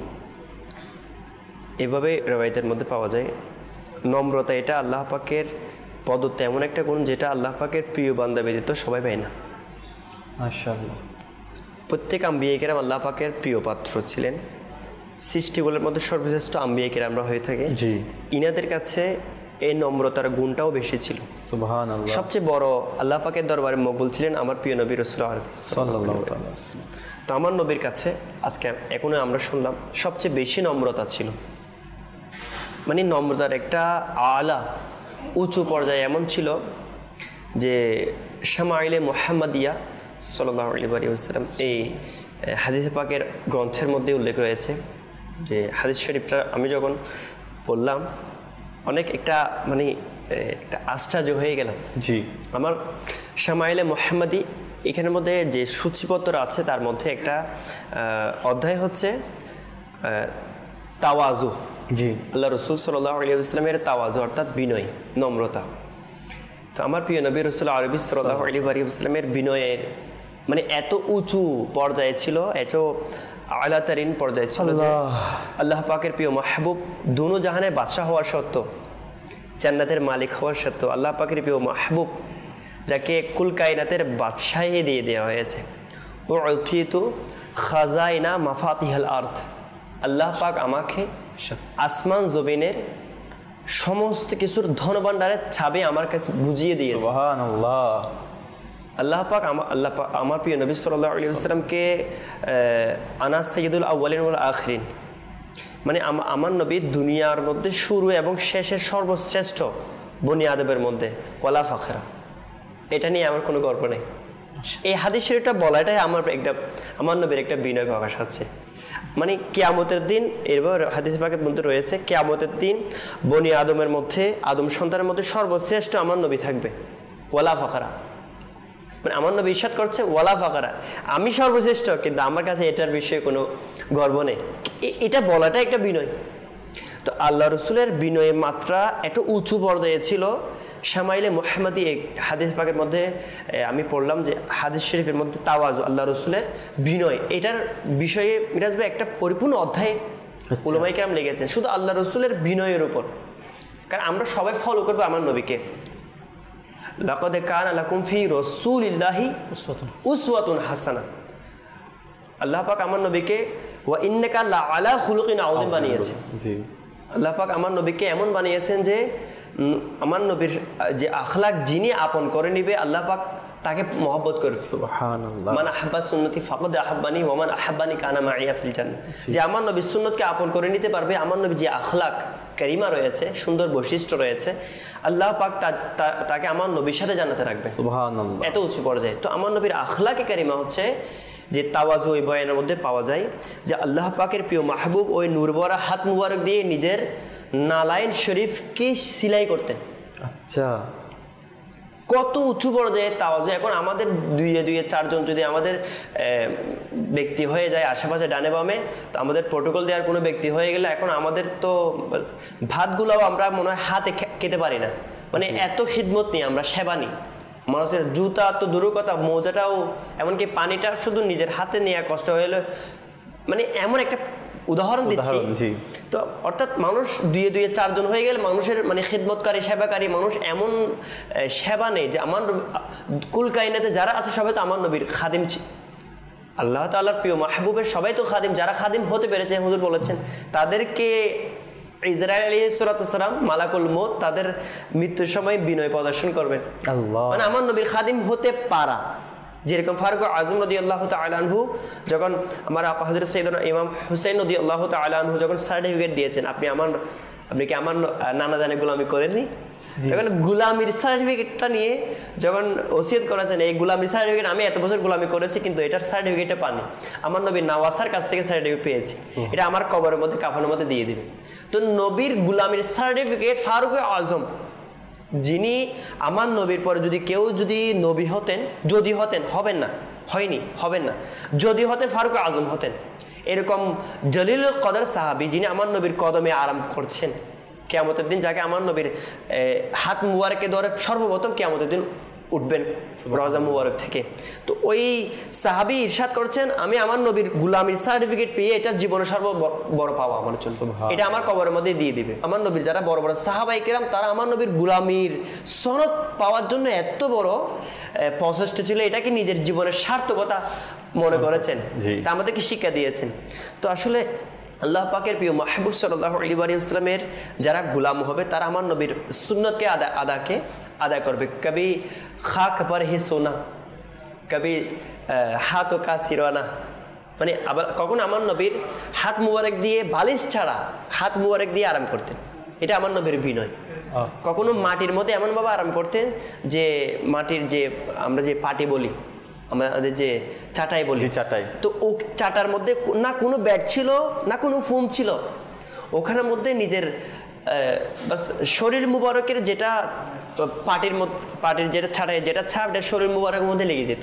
এভাবে রওয়ায়াতের মধ্যে পাওয়া যায়। নম্রতা এটা আল্লাহ পাকের প্রদত্ত এমন একটা গুণ যেটা আল্লাহ পাকের প্রিয় বান্দা ব্যতীত সবাই পায় না। মাশাআল্লাহ। প্রত্যেক আম্বিয়া কেরাম আল্লাহ পাকের প্রিয় পাত্র ছিলেন, সৃষ্টিগুলোর মধ্যে সর্বশ্রেষ্ঠ আম্বিয়া কেরামরা হয়ে থাকে। জি, ইনাদের কাছে এই নম্রতার গুণটাও বেশি ছিল। সুবহানাল্লাহ। সবচেয়ে বড় আল্লাহ পাকের দরবারে মকবুল ছিলেন আমার প্রিয় নবী রাসূলুল্লাহ সাল্লাল্লাহু আলাইহি ওয়াসাল্লাম। তো আমার নবীর কাছে আজকে এখনো আমরা শুনলাম সবচেয়ে বেশি নম্রতা ছিল, মানে নম্রতার একটা আলা উঁচু পর্যায়ে এমন ছিল যে শামাইলে মুহাম্মাদিয়া সাল্লাল্লাহু আলাইহি ওয়াসাল্লাম এই হাদিস পাকের গ্রন্থের মধ্যে উল্লেখ রয়েছে। যে হাদিস শরীফটা আমি যখন পড়লাম অনেক একটা মানে একটা আশ্চর্য হয়ে গেলাম। জি, আমার শামাইলে মুহাম্মাদি এখানের মধ্যে যে সূচিপত্র আছে তার মধ্যে একটা অধ্যায় হচ্ছে তাওয়াজু। জি, আল্লাহ রসুল সাল্লাল্লাহু আলাইহি ওয়াসাল্লামের তাওয়াজু অর্থাৎ বিনয়, নম্রতা। তো আমার প্রিয় নবী রাসূল আরবি সাল্লাল্লাহু আলাইহি ওয়াসাল্লামের বিনয়ের মানে এত উঁচু পর্যায়ে ছিল, এত আলা তারিন পর্যায়ে ছিল যে আল্লাহ পাকের প্রিয় মাহবুব দুনো জাহানের বাদশাহ হওয়ার সত্ত্বেও, জান্নাতের মালিক হওয়ার সত্ত্বেও আল্লাহ পাকের প্রিয় মাহবুব যাকে কুল কায়নাতের বাদশাহী দিয়ে দেওয়া হয়েছে, ও উতিতু খাজাইনা মাফাতিহাল আরদ, আল্লাহ পাক আমাকে আসমান জমিনের সমস্ত কিছুর ধনভাণ্ডারের ছাবি আমার কাছে বুঝিয়ে দিয়েছে। সুবহানাল্লাহ। আল্লাহ পাক আমার আল্লাহ পাক আমার প্রিয় নবী সাল্লাল্লাহু আলাইহি ওয়াসাল্লামকে আনা সাইয়্যিদুল আউয়ালিন ওয়াল আখিরিন, মানে আমার নবী দুনিয়ার মধ্যে শুরু এবং শেষের সর্বশ্রেষ্ঠ বনি আদমের মধ্যে, ওয়ালা ফাখরা, এটা নিয়ে আমার কোনো গর্ব নেই। এই হাদিস শরীফটা বলাটাই আমার একটা আমার নবীর একটা বিনয় প্রকাশ আছে। মানে কিয়ামতের দিন, এরপর হাদিস পাকের মধ্যে রয়েছে কিয়ামতের দিন বনি আদমের মধ্যে, আদম সন্তানের মধ্যে সর্বশ্রেষ্ঠ আমার নবী থাকবে, ওয়ালা ফাখরা, মানে আমার নবী ইরশাদ করছে ওয়ালা ফাকারা, আমি সর্বশ্রেষ্ঠ, কিন্তু আমার কাছে এটার বিষয়ে কোনো গর্ব নেই। এটা বলাটা একটা বিনয়। তো আল্লাহ রসুলের বিনয়ের মাত্রা একটু উঁচু পর্যায়ে ছিল। শামাইলে মুহাম্মাদি হাদিস পাকের মধ্যে আমি পড়লাম যে হাদিস শরীফের মধ্যে তাওয়াজু আল্লাহ রসুলের বিনয়, এটার বিষয়ে মিরাজ ভাই একটা পরিপূর্ণ অধ্যায় উলামায়ে কেরাম লিখেছেন শুধু আল্লাহ রসুলের বিনয়ের উপর। কারণ আমরা সবাই ফলো করবো আমার নবীকে, লাকাদ কানা লাকুম ফি রাসূলিল্লাহি উসওয়াতুন হাসানাহ। আল্লাহ পাক আমার নবীকে ওয়া ইন্নাকা লাআলা খুলুকিন আযীম বানিয়েছেন। জি, আল্লাহ পাক আমার নবীকে এমন বানিয়েছেন যে আমার নবীর যে আখলাক যিনি আপন করে নিবে আল্লাহ পাক তাকে মহব্বত করবে। সুবহানাল্লাহ। মান আহাব্বা সুন্নতি ফাকাদ আহাব্বানি ওয়া মান আহাব্বানি কানা মাইয়া ফিল জান্নাহ। যে আমার নবীর সুন্নতকে আপন করে নিতে পারবে, আমার নবী যে আখলাক কারিমা রয়েছে, সুন্দর বৈশিষ্ট্য রয়েছে, আল্লাহ পাক তাকে আমার নবীর সাথে জান্নাতে রাখবে। সুবহানাল্লাহ। এত উঁচু পর্যায়ে। তো আমার নবীর আখলাকে কারিমা হচ্ছে যে তাওয়াজু ওই বয়ানের মধ্যে পাওয়া যায় যে আল্লাহ পাকের প্রিয় মাহবুব ওই নূরভরা হাত মুবারক দিয়ে নিজের নালাইন শরীফকে সিলাই করতেন। আচ্ছা, কত উঁচু পর্যায়ে তাওয়াজু। এখন আমাদের দুইয়ে দুইয়ে চারজন যদি আমাদের ব্যক্তি হয়ে যায় আশেপাশে ডানে বামে, তো আমাদের প্রোটোকল দেওয়ার কোনো ব্যক্তি হয়ে গেলে এখন আমাদের তো ভাতগুলাও আমরা মনে হয় হাতে খেতে পারি না, মানে এত খিদমত নিই আমরা, সেবা নিই মানুষের। জুতা তো দূরের কথা, মোজাটাও এমনকি পানিটা শুধু নিজের হাতে নেওয়া কষ্ট হয়ে গেলে, মানে এমন একটা উদাহরণ দিচ্ছি। তো অর্থাৎ মানুষ দুয়ে দুয়ে চারজন হয়ে গেলে মানুষের মানে খিদমতকারী সেবাকারী মানুষ এমন সেবা নেই যে আমার কুল কাইনাতে যারা আছে সবাই তো আমার নবীর খাদিম। আল্লাহ তাআলার প্রিয় মাহবুবের সবাই তো খাদিম। যারা খাদিম হতে পেরেছে হুজুর বলেছেন তাদেরকে ইসরাঈল আলাইহিস সালাম মালাকুল মউত তাদের মৃত্যুর সময় বিনয় প্রদর্শন করবেন। আল্লাহ, মানে আমার নবীর খাদিম হতে পারা। যেরকম ফারুক আজম রাদিয়াল্লাহু তাআলা আনহু যখন আমার আপা হযরত সাইয়েদনা ইমাম হুসাইন রাদিয়াল্লাহু তাআলা আনহু যখন সার্টিফিকেট দিয়েছেন, আপনি আমার আপনি কি আমার নানা জানে গোলামি করেননি, তখন গোলামির সার্টিফিকেটটা নিয়ে যখন ওসিয়ত করেছেন, এই গোলামির সার্টিফিকেট আমি এত বছর গোলামি করেছি কিন্তু এটার সার্টিফিকেটটা পানি, আমার নবীর নাওয়াসার কাছ থেকে সার্টিফিকেট পেয়েছি, এটা আমার কবরের মধ্যে কাফনের মধ্যে দিয়ে দিবে। তো নবীর গোলামির সার্টিফিকেট ফারুক আজম, যিনি আমার নবীর পরে যদি কেউ যদি নবী হতেন, যদি হতেন, হবেন না, হয়নি, হবেন না, যদি হতেন ফারুক আজম হতেন। এরকম জলিল কদর সাহাবী যিনি আমার নবীর কদমে আরাম করছেন কিয়ামতের দিন, যাকে আমার নবীর হাত মুবারকে ধরে সর্বপ্রথম কিয়ামতের দিন উঠবেন রওজা মুবারক থেকে। তো ওই সাহাবী ইরশাদ করছেন, আমি আমার নবীর গোলামির সার্টিফিকেট পেয়ে এটা জীবনের সর্ব বড় পাওয়া আমার জন্য, এটা আমার কবরের মধ্যে দিয়ে দিবে। আমার নবীর যারা বড় বড় সাহাবায়ে কেরাম তারা আমার নবীর গোলামির সনদ পাওয়ার জন্য এত বড় প্রচেষ্টা ছিল, এটাকে নিজের জীবনের সার্থকতা মনে করেছেন, তা আমাদেরকে শিক্ষা দিয়েছেন। তো আসলে আল্লাহ পাকের প্রিয় মাহবুব সাল্লাল্লাহু আলাইহি ওয়াসাল্লামের যারা গোলাম হবে তারা আমার নবীর সুন্নতকে আদা আদাকে আদায় করবে। কবি খাক পর হি সোনা, কবি হাতও কা সিরানা, মানে আবার কখন আমার নবীর হাত মুবারক দিয়ে বালিশ ছাড়া হাত মুবারক দিয়ে আরাম করতেন, এটা আমার নবীর বিনয়। কখনো মাটির মধ্যে এমনভাবে আরাম করতেন যে মাটির যে আমরা যে পাটি বলি, আমাদের যে চাটাই বলি, চাটাই, তো ও চাটার মধ্যে না কোনো ব্যাট ছিল না কোনো ফোম ছিল, ওখানের মধ্যে নিজের বাস শরীর মুবারকের যেটা পাটির মধ্যে পাটির যেটা ছাটাই যেটা ছাপ এটা শরীর মুবারকের মধ্যে লেগে যেত।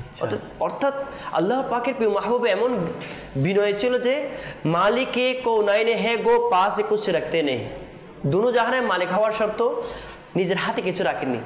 অর্থাৎ আল্লাহ পাকের প্রিয় মাহবুব এমন বিনয় ছিল যে মালিকে কৌনাইনে হে গো পাশে কুছ রাখতে নেই, দুনো জাহানের মালিক হওয়ার শর্ত নিজের হাতে কিছু রাখেননি।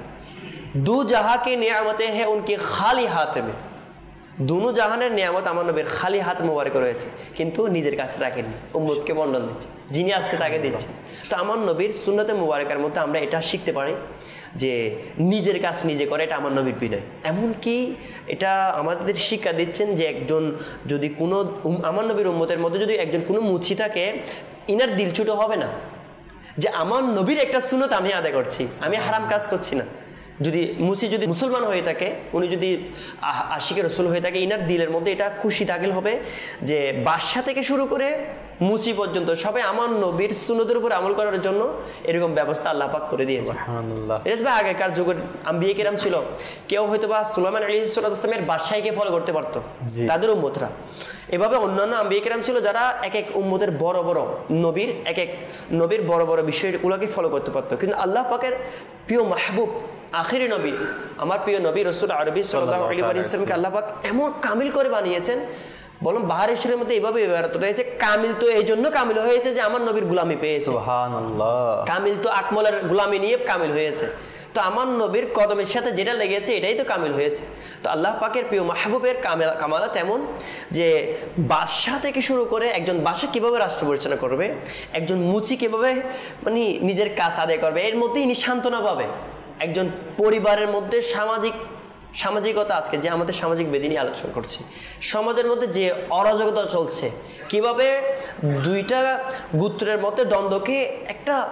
দু জাহা কে নিয়ামতে হে উনকে খালি হাতে মে, দুনো জাহানের নিয়ামত আমার নবীর খালি হাত মোবারক রয়েছে কিন্তু নিজের কাছে রাখেননি, উম্মতকে বন্টন দিচ্ছে, যিনি আসছে তাকে দিচ্ছে। তো আমার নবীর সুন্নতে মুবারকের মধ্যে আমরা এটা শিখতে পারি যে নিজের কাজ নিজে করে, এটা আমার নবীর বিনয়। এমনকি এটা আমাদের শিক্ষা দিচ্ছেন যে একজন যদি কোনো আমার নবীর উম্মতের মধ্যে যদি একজন কোনো মুচি থাকে, ইনার দিল ছোট হবে না যে আমার নবীর একটা সুন্নত আমি আদায় করছি, আমি হারাম কাজ করছি না। যদি মুসি যদি মুসলমান হয়ে থাকে, উনি যদি আশিকের রসুল হয়ে থাকে, ইনার দিলের মধ্যে এটা খুশি দাখিল হবে যে বাদশা থেকে শুরু করে মুসি পর্যন্ত সবাই আমার নবীর সুন্নতের উপর আমল করার জন্য এরকম ব্যবস্থা আল্লাহ পাক করে দিয়েছে। সুবহানাল্লাহ। এটা ভাই আগেকার যুগের আম্বিয়া কিরাম ছিল, কেউ হয়তো বা সুলাইমান আলাইহিস সালামের বাদশাহীকে ফলো করতে পারতো, তাদের উম্মতরা। এভাবে অন্যান্য আম্বিয়া কিরাম ছিল যারা এক এক উম্মতের বড় বড় নবীর এক এক নবীর বড় বড় বিষয়গুলোকে ফলো করতে পারতো। কিন্তু আল্লাহ পাকের প্রিয় মাহবুব আখিরি নবী আমার প্রিয় নবী রাসূল আরবি সাল্লাল্লাহু আলাইহি ওয়াসাল্লামকে আল্লাহ পাক এমন কামিল করে বানিয়েছেন, বলুন বাহার ইশারের মধ্যে এইভাবে ইবারত রয়েছে, কামিল তো এই জন্য কামিল হয়েছে যে আমার নবীর গোলামি পেয়েছে। সুবহানাল্লাহ। কামিল তো আকমলের গোলামি নিয়ে কামিল হয়েছে, তো আমার নবীর কদমের সাথে যেটা লেগেছে এটাই তো কামিল হয়েছে। তো আল্লাহ পাকের প্রিয় মাহবুবের কামেলা কামালাত এমন যে বাদশাহ থেকে শুরু করে একজন বাদশা কিভাবে রাষ্ট্র পরিচালনা করবে, একজন মুচি কিভাবে মানে নিজের কাজ আদায় করবে, এর মধ্যে ইনি সান্ত্বনা পাবে। একজন পরিবারের মধ্যে সামাজিক সামাজিকতা, আজকে যে আমাদের সামাজিক বেদি নিয়ে আলোচনা করছি, সমাজের মধ্যে যে অরাজকতা চলছে, কিভাবে দুইটা গোত্রের মধ্যে দ্বন্দ্বকে একটা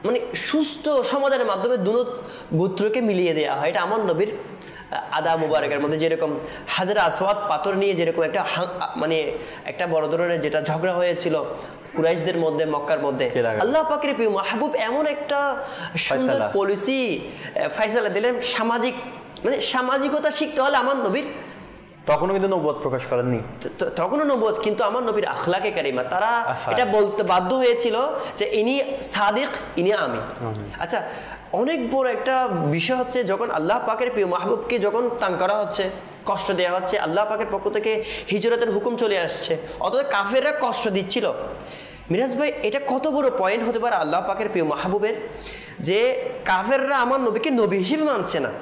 মানে সুস্থ সমাধানের মাধ্যমে দুনো গোত্রকে মিলিয়ে দেওয়া হয়। এটা আমার নবীর আদা মুবারকের মধ্যে যেরকম হাজরা আসওয়াদ পাথর নিয়ে যেরকম একটা মানে একটা বড় ধরনের যেটা ঝগড়া হয়েছিল কুরাইশদের মধ্যে মক্কার মধ্যে, আল্লাহ পাকের প্রিয় মাহবুব এমন একটা সুন্দর পলিসি ফায়সালা দিলেন। সামাজিক মানে সামাজিকতা শিখতে হলে আমার নবীর তখনও কিন্তু নবুয়ত প্রকাশ করেননি, তখনও নবুয়ত, কিন্তু আমার নবীর আখলাকে কারিমা তারা এটা বলতে বাধ্য হয়েছিল যে ইনি সাদিক, ইনি আমি। আচ্ছা, অনেক বড় একটা বিষয় হচ্ছে যখন আল্লাহ পাকের প্রিয় মাহবুবকে যখন তাং করা হচ্ছে, কষ্ট দেওয়া হচ্ছে, আল্লাহ পাকের পক্ষ থেকে হিজরতের হুকুম চলে আসছে, অথচ কাফেররা কষ্ট দিচ্ছিল। মিরাজ ভাই, এটা কত বড় পয়েন্ট হতে পারে আল্লাহ পাকের প্রিয় মাহবুবের, যে কাফেররা আমার নবীকে নবী হিসেবে মানছে না,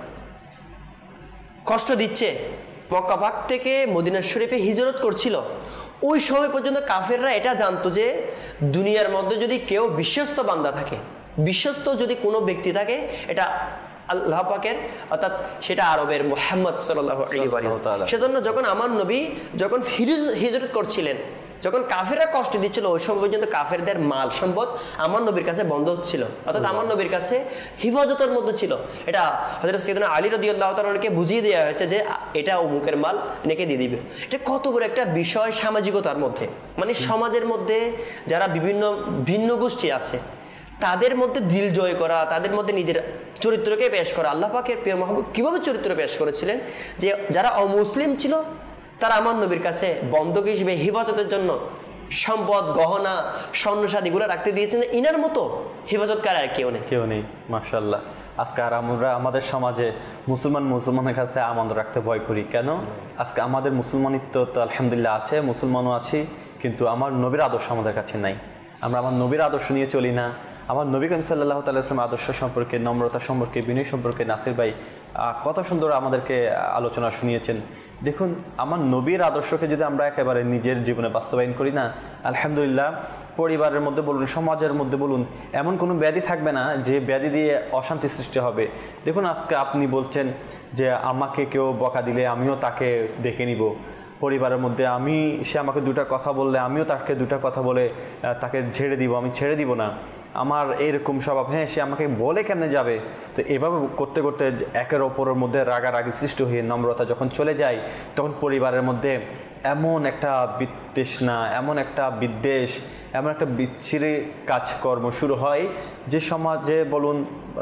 কষ্ট দিচ্ছে। মক্কা পাক থেকে মদিনা শরীফে হিজরত করছিল, ওই সময় পর্যন্ত কাফেররা এটা জানতো যে দুনিয়ার মধ্যে যদি কেউ বিশ্বস্ত বান্দা থাকে, বিশ্বস্ত যদি কোনো ব্যক্তি থাকে, এটা আল্লাহ পাকের, অর্থাৎ সেটা আরবের মুহাম্মদ সাল্লাল্লাহু আলাইহি ওয়াসাল্লাম। সেজন্য যখন আমার নবী যখন হিজরত করছিলেন, যখন কাফেররা কষ্ট দিচ্ছিল, ওই সময় পর্যন্ত কাফেরদের মাল সম্পদ আমার নবীর কাছে বন্ধ হচ্ছিল, অর্থাৎ আমার নবীর কাছে হিফাজতের মধ্যে ছিল। এটা হযরত সাইয়েদনা আলী রাদিয়াল্লাহু তাআলাকে বুঝিয়ে দেওয়া হয়েছে যে এটা অমুকের মাল, এনেকে দিয়ে দিবে। এটা কত বড় একটা বিষয় সামাজিকতার মধ্যে, মানে সমাজের মধ্যে যারা বিভিন্ন ভিন্ন গোষ্ঠী আছে তাদের মধ্যে দিল জয় করা, তাদের মধ্যে নিজের চরিত্রকে পেশ করা। আল্লাহ পাকের প্রিয় মাহবুব কিভাবে চরিত্র পেশ করেছিলেন, যে যারা অমুসলিম ছিল তারা আমার নবীর কাছে বন্ধক হিসেবে হেফাজতের জন্য সম্পদ, গহনা, স্বর্ণসাদিগুলো রাখতে দিয়েছেন। ইনার মতো হেফাজতকার আর কেউ নেই, কেউ নেই। মাশাআল্লাহ। আজকে আর আমরা আমাদের সমাজে মুসলমান মুসলমানের কাছে আমানত রাখতে ভয় করি কেন? আজকে আমাদের মুসলমানিত্ব তো আলহামদুলিল্লাহ আছে, মুসলমানও আছি, কিন্তু আমার নবীর আদর্শ আমাদের কাছে নাই। আমরা আমার নবীর আদর্শ নিয়ে চলি না। আমার নবী করিম সাল্লাল্লাহু তাআলা সাল্লামের আদর্শ সম্পর্কে, নম্রতা সম্পর্কে, বিনয় সম্পর্কে নাসির ভাই কত সুন্দর আমাদেরকে আলোচনা শুনিয়েছেন। দেখুন, আমার নবীর আদর্শকে যদি আমরা একেবারে নিজের জীবনে বাস্তবায়ন করি না, আলহামদুলিল্লাহ পরিবারের মধ্যে বলুন, সমাজের মধ্যে বলুন, এমন কোনো ব্যাধি থাকবে না যে ব্যাধি দিয়ে অশান্তি সৃষ্টি হবে। দেখুন, আজকে আপনি বলছেন যে আমাকে কেউ বকা দিলে আমিও তাকে দেখে নিব, পরিবারের মধ্যে আমি সে আমাকে দুটা কথা বললে আমিও তাকে দুটা কথা বলে তাকে ছেড়ে দিব, আমি ছেড়ে দিব না, আমার এরকম স্বভাব, হ্যাঁ সে আমাকে বলে কেমনে যাবে। তো এভাবে করতে করতে একের অপরের মধ্যে রাগারাগি সৃষ্টি হয়ে নম্রতা যখন চলে যায়, তখন পরিবারের মধ্যে এমন একটা বিতৃষ্ণা, এমন একটা বিদ্বেষ, এমন একটা বিচ্ছিরি কাজকর্ম শুরু হয় যে সমাজে বলুন,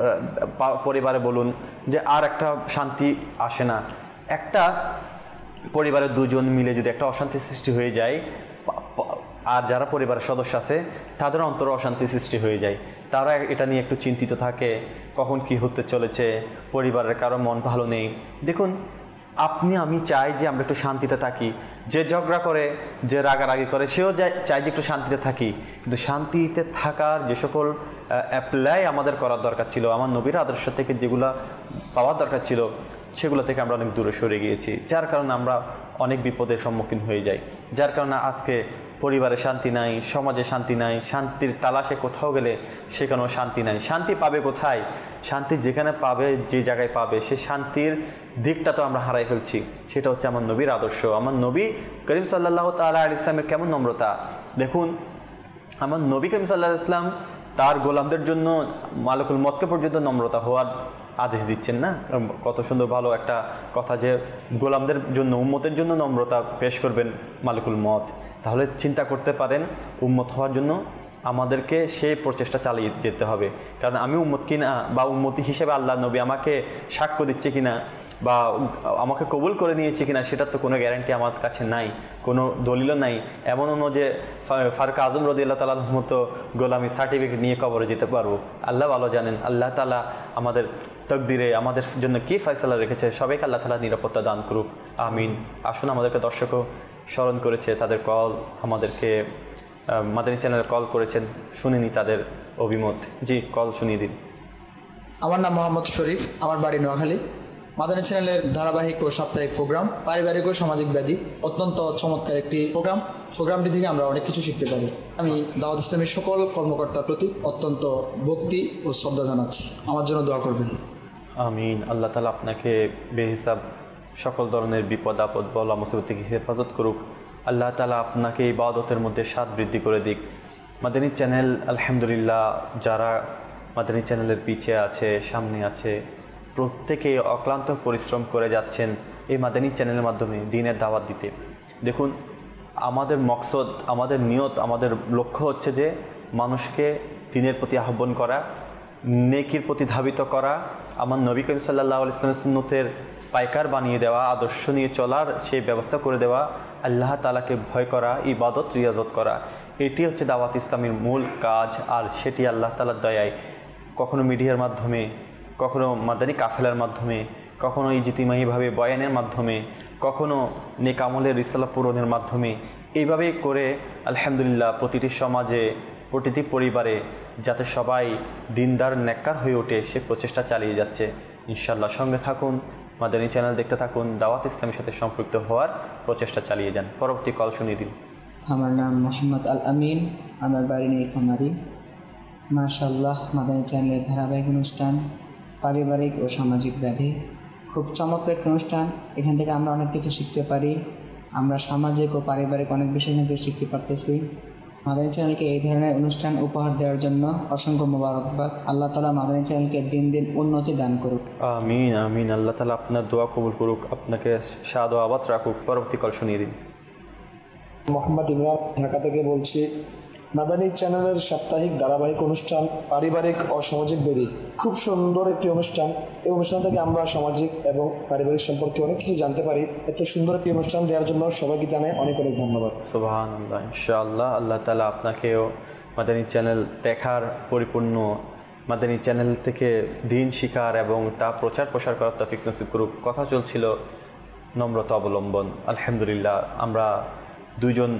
পরিবারে বলুন, যে আর একটা শান্তি আসে না। একটা পরিবারের দুজন মিলে যদি একটা অশান্তি সৃষ্টি হয়ে যায়, আর যারা পরিবারের সদস্য আছে তাদের অন্তরে অশান্তি সৃষ্টি হয়ে যায়, তারা এটা নিয়ে একটু চিন্তিত থাকে, কখন কি হতে চলেছে, পরিবারের কারো মন ভালো নেই। দেখুন, আপনি আমি চাই যে আমরা একটু শান্তিতে থাকি, যে ঝগড়া করে, যে রাগারাগি করে সেও চাই যে একটু শান্তিতে থাকি, কিন্তু শান্তিতে থাকার যে সকল অ্যাপ্লাই আমাদের করার দরকার ছিল, আমার নবীর আদর্শ থেকে যেগুলো পাওয়ার দরকার ছিল সেগুলো থেকে আমরা অনেক দূরে সরে গিয়েছি, যার কারণে আমরা অনেক বিপদের সম্মুখীন হয়ে যাই। যার কারণে আজকে পরিবারে শান্তি নাই, সমাজে শান্তি নাই, শান্তির তালাশে কোথাও গেলে সেখানেও শান্তি নাই। শান্তি পাবে কোথায়? শান্তি যেখানে পাবে, যে জায়গায় পাবে, সে শান্তির দিকটা তো আমরা হারাই ফেলছি। সেটা হচ্ছে আমার নবীর আদর্শ। আমার নবী করিম সাল্লাল্লাহু তাআলা আলাইহি ইসলামের কেমন নম্রতা দেখুন। আমার নবী করিম সাল্লাল্লাহু আলাইহি ইসলাম তার গোলামদের জন্য মালিকুল মতকে পর্যন্ত নম্রতা হওয়ার আদেশ দিচ্ছেন না? কত সুন্দর ভালো একটা কথা, যে গোলামদের জন্য, উম্মতের জন্য নম্রতা পেশ করবেন মালিকুল মত। তাহলে চিন্তা করতে পারেন, উম্মত হওয়ার জন্য আমাদেরকে সেই প্রচেষ্টা চালিয়ে যেতে হবে। কারণ আমি উম্মত কিনা, বা উম্মতি হিসেবে আল্লাহ নবী আমাকে সাক্ষ্য দিচ্ছে কিনা, বা আমাকে কবুল করে নিয়েছে কিনা, সেটার তো কোনো গ্যারান্টি আমার কাছে নাই, কোনো দলিলও নাই। এমনও নয় যে ফারুক আজম রাদিয়াল্লাহু তাআলার মতো গোলামি সার্টিফিকেট নিয়ে কবরে যেতে পারবো। আল্লাহ ভালো জানেন, আল্লাহ তাআলা আমাদের তকদিরে আমাদের জন্য কী ফয়সালা রেখেছে, সবাইকে আল্লাহ তাআলা নিরাপত্তা দান করুক, আমিন। আসুন, আমাদেরকে দর্শকও স্মরণ করেছে, তাদের কল আমাদেরকে মাদানী চ্যানেলে কল করেছেন, শুনিনি তাদের অভিমত। জি, কল শুনিয়ে দিন। আমার নাম মোহাম্মদ শরীফ, আমার বাড়ি নোয়াখালী। মাদানী চ্যানেলের ধারাবাহিক ও সাপ্তাহিক প্রোগ্রাম পারিবারিক ও সামাজিক ব্যাধি অত্যন্ত চমৎকার একটি প্রোগ্রাম। প্রোগ্রামটি থেকে আমরা অনেক কিছু শিখতে পারি। আমি দাওয়াত ইসলামের সকল কর্মকর্তার প্রতি অত্যন্ত ভক্তি ও শ্রদ্ধা জানাচ্ছি। আমার জন্য দোয়া করবেন। আমিন। আল্লাহ তাআলা আপনাকে বেহিসাব সকল ধরনের বিপদ আপদ, বলা মুসিবত থেকে হেফাজত করুক। আল্লাহ তাআলা আপনাকে ইবাদতের মধ্যে স্বাদ বৃদ্ধি করে দিক। মাদানী চ্যানেল আলহামদুলিল্লাহ যারা মাদানী চ্যানেলের পিছে আছে, সামনে আছে, প্রত্যেকে অক্লান্ত পরিশ্রম করে যাচ্ছেন এই মাদানী চ্যানেলের মাধ্যমে দ্বীনের দাওয়াত দিতে। দেখুন, আমাদের মকসদ, আমাদের নিয়ত, আমাদের লক্ষ্য হচ্ছে যে মানুষকে দ্বীনের প্রতি আহ্বান করা, নেকির প্রতি ধাবিত করা, আমার নবী করিম সাল্লাল্লাহু আলাইহি ওয়াসাল্লামের সুন্নতের পাইকার বানিয়ে দেওয়া, আদর্শ নিয়ে চলার সেই ব্যবস্থা করে দেওয়া, আল্লাহ তাআলাকে ভয় করা, ইবাদত রিয়াজত করা, এটি হচ্ছে দাওয়াত ইসলামের মূল কাজ। আর সেটি আল্লাহ তাআলার দয়ায় কখনো মিডিয়ার মাধ্যমে, কখনো মাদানী কাফেলার মাধ্যমে, কখনো ইজতিমাইভাবে বয়ানের মাধ্যমে, কখনো নেক আমলের রিসালা পূরণের মাধ্যমে, এইভাবে করে আলহামদুলিল্লাহ প্রতিটি সমাজে, প্রতিটি পরিবারে যাতে সবাই দিনদার নেককার হয়ে ওঠে সে প্রচেষ্টা চালিয়ে যাচ্ছে। ইনশাআল্লাহ সঙ্গে থাকুন, মাদানী চ্যানেল দেখতে থাকুন, দাওয়াত ইসলামের সাথে সম্পৃক্ত হওয়ার প্রচেষ্টা চালিয়ে যান। পরবর্তী কল শুনিয়ে দিন। আমার নাম মোহাম্মদ আল আমিন, আমার বাড়ি নীলফামারী। মাশাআল্লাহ, মাদানী চ্যানেলের ধারাবাহিক অনুষ্ঠান পারিবারিক ও সামাজিক ব্যাধি খুব চমৎকার একটা অনুষ্ঠান। এখান থেকে আমরা অনেক কিছু শিখতে পারি। আমরা সামাজিক ও পারিবারিক অনেক বিষয় এখান থেকে শিখতে পারতেছি। মাদানী চ্যানেলকে এই ধরনের অনুষ্ঠান উপহার দেওয়ার জন্য অসংখ্য মোবারকবাদ। আল্লাহ তাআলা মাদানী চ্যানেলকে দিন দিন উন্নতি দান করুক। আমিন আমিন। আল্লাহ তাআলা আপনার দোয়া কবুল করুক, আপনাকে শাদ ও আবাদ রাখুক। পরবর্তী কল শুনিয়ে দিন। মোহাম্মদ ইমরান, ঢাকা থেকে বলছি। মাদানী চ্যানেলের সাপ্তাহিক ধারাবাহিক অনুষ্ঠান পারিবারিক ও সামাজিক বেদি খুব সুন্দর একটি অনুষ্ঠান। এই অনুষ্ঠান থেকে আমরা সামাজিক এবং পারিবারিক সম্পর্কে অনেক কিছু জানতে পারি। এত সুন্দর একটি অনুষ্ঠান দেওয়ার জন্য সবাইকে জানাই অনেক অনেক ধন্যবাদ। সুবহানাল্লাহ। ইনশাআল্লাহ আল্লাহ তাআলা আপনাকেও মাদানী চ্যানেল দেখার, পরিপূর্ণ মাদানী চ্যানেল থেকে দিন শিকার এবং তা প্রচার প্রসার করার তৌফিক নসিব করুক। কথা চলছিল নম্রতা অবলম্বন। আলহামদুলিল্লাহ আমরা দুইজন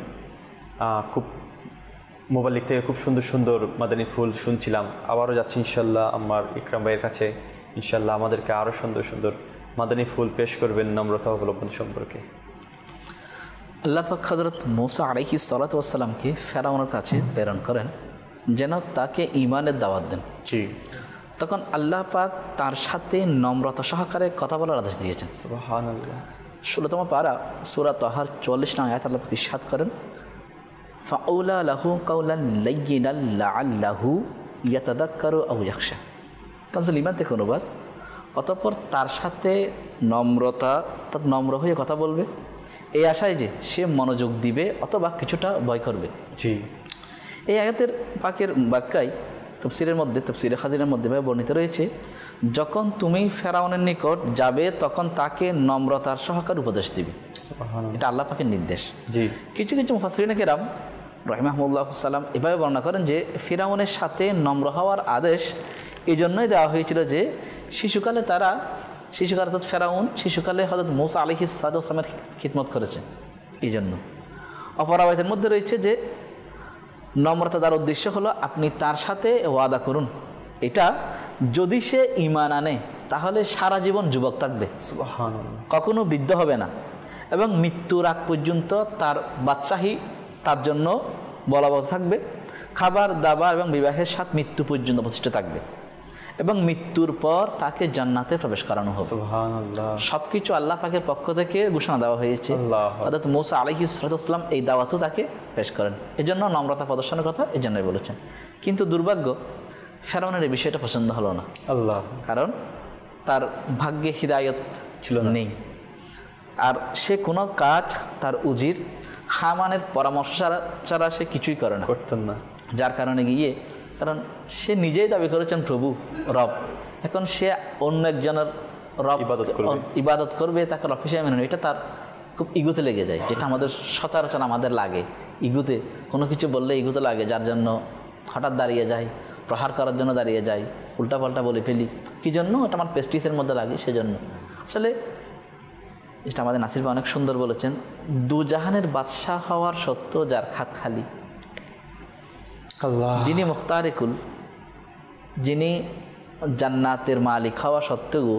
খুব মোবাইল থেকে খুব সুন্দর সুন্দর মাদানী ফুল শুনছিলাম। আবারও যাচ্ছি ইনশাল্লাহ আমার ইকরাম ভাইয়ের কাছে। ইনশাল্লাহ আমাদেরকে আরও সুন্দর সুন্দর মাদানী ফুল পেশ করবেন নম্রতা অবলম্বন সম্পর্কে। আল্লাহ পাক হযরত মূসা আলাইহিস সালাতু ওয়াস সালামকে ফেরাউনের কাছে প্রেরণ করেন যেন তাকে ঈমানের দাওয়াত দেন। জি। তখন আল্লাহ পাক তার সাথে নম্রতা সহকারে কথা বলার আদেশ দিয়েছেন। সুবহানাল্লাহ। ষোলোতম পারা সূরা তাহার চুয়াল্লিশ নং আয়াত আল্লাহ পাক ইরশাদ করেন, ফাউলা লাহু কাওলান লাইয়িনান লাআল্লাহু ইয়াতাযাক্কারু আও ইয়াখশা। কাজল ঈমান থেকে অনুবাদ, অতঃপর তার সাথে নম্রতা, অর্থাৎ নম্র হয়ে কথা বলবে এই আশায় যে সে মনোযোগ দিবে অথবা কিছুটা ভয় করবে। জি। এই আয়াতের পাকের বাক্যায় তাফসীরের মধ্যে, তাফসীরে খাজিরের মধ্যে বর্ণিত রয়েছে, যখন তুমি ফেরাউনের নিকট যাবে তখন তাকে নম্রতার সহকার উপদেশ দিবে। এটা আল্লাহ পাকের নির্দেশ। জি। কিছু কিছু মুফাসসিরিনে কেরাম রাহিমাহুল্লাহ সাল্লাম এভাবে বর্ণনা করেন যে ফিরাউনের সাথে নম্র হওয়ার আদেশ এই জন্যই দেওয়া হয়েছিল যে শিশুকালে তারা, শিশুকালে অর্থাৎ ফেরাউন শিশুকালে হযরত মূসা আলাইহিস সালামের খিদমত করেছে, এই জন্য। অপরাবায়তের মধ্যে রয়েছে যে নম্রতা তার উদ্দেশ্য হলো আপনি তার সাথে ওয়াদা করুন, এটা যদি সে ঈমান আনে তাহলে সারা জীবন যুবক থাকবে, সুবহানাল্লাহ, কখনো বৃদ্ধ হবে না এবং মৃত্যুর আগ পর্যন্ত তার বাদশাহী তার জন্য বলবৎ থাকবে, খাবার দাবার এবং বিবাহের সাথে মৃত্যু পর্যন্ত প্রতিষ্ঠিত থাকবে এবং মৃত্যুর পর তাকে জান্নাতে প্রবেশ করানো হবে। সুবহানাল্লাহ। সব কিছু আল্লাহ পাকের পক্ষ থেকে ঘোষণা দেওয়া হয়েছে। অর্থাৎ মূসা আলাইহিস সালাম এই দাওয়াতও তাকে পেশ করেন, এজন্য নম্রতা প্রদর্শনের কথা এই জন্যই বলেছেন। কিন্তু দুর্ভাগ্য ফেরাউনের এই বিষয়টা পছন্দ হলো না, আল্লাহ, কারণ তার ভাগ্যে হিদায়ত ছিল নেই, আর সে কোনো কাজ তার উজির হামানের পরামর্শ ছাড়া ছাড়া সে কিছুই করে না, করতেন না। যার কারণে গিয়ে, কারণ সে নিজেই দাবি করেছেন প্রভু রব, এখন সে অন্য একজনের রব ইবাদত করবে, ইবাদত করবে তাকে রব হিসেবে মেনে নেবে, এটা তার খুব ইগুতে লেগে যায়, যেটা আমাদের সচরাচর আমাদের লাগে। ইগুতে কোনো কিছু বললে ইগুতে লাগে, যার জন্য হঠাৎ দাঁড়িয়ে যায়, প্রহার করার জন্য দাঁড়িয়ে যায়, উল্টাপাল্টা বলে ফেলি। কী জন্য? এটা আমার পেস্টিসের মধ্যে লাগে, সেজন্য। আসলে এটা আমাদের নাসির ভাই অনেক সুন্দর বলেছেন, দুজাহানের বাদশাহ হওয়ার সত্ত্বেও যার খাত খালি, আল্লাহ, যিনি মুখতারে কুল, যিনি জান্নাতের মালিক হওয়া সত্ত্বেও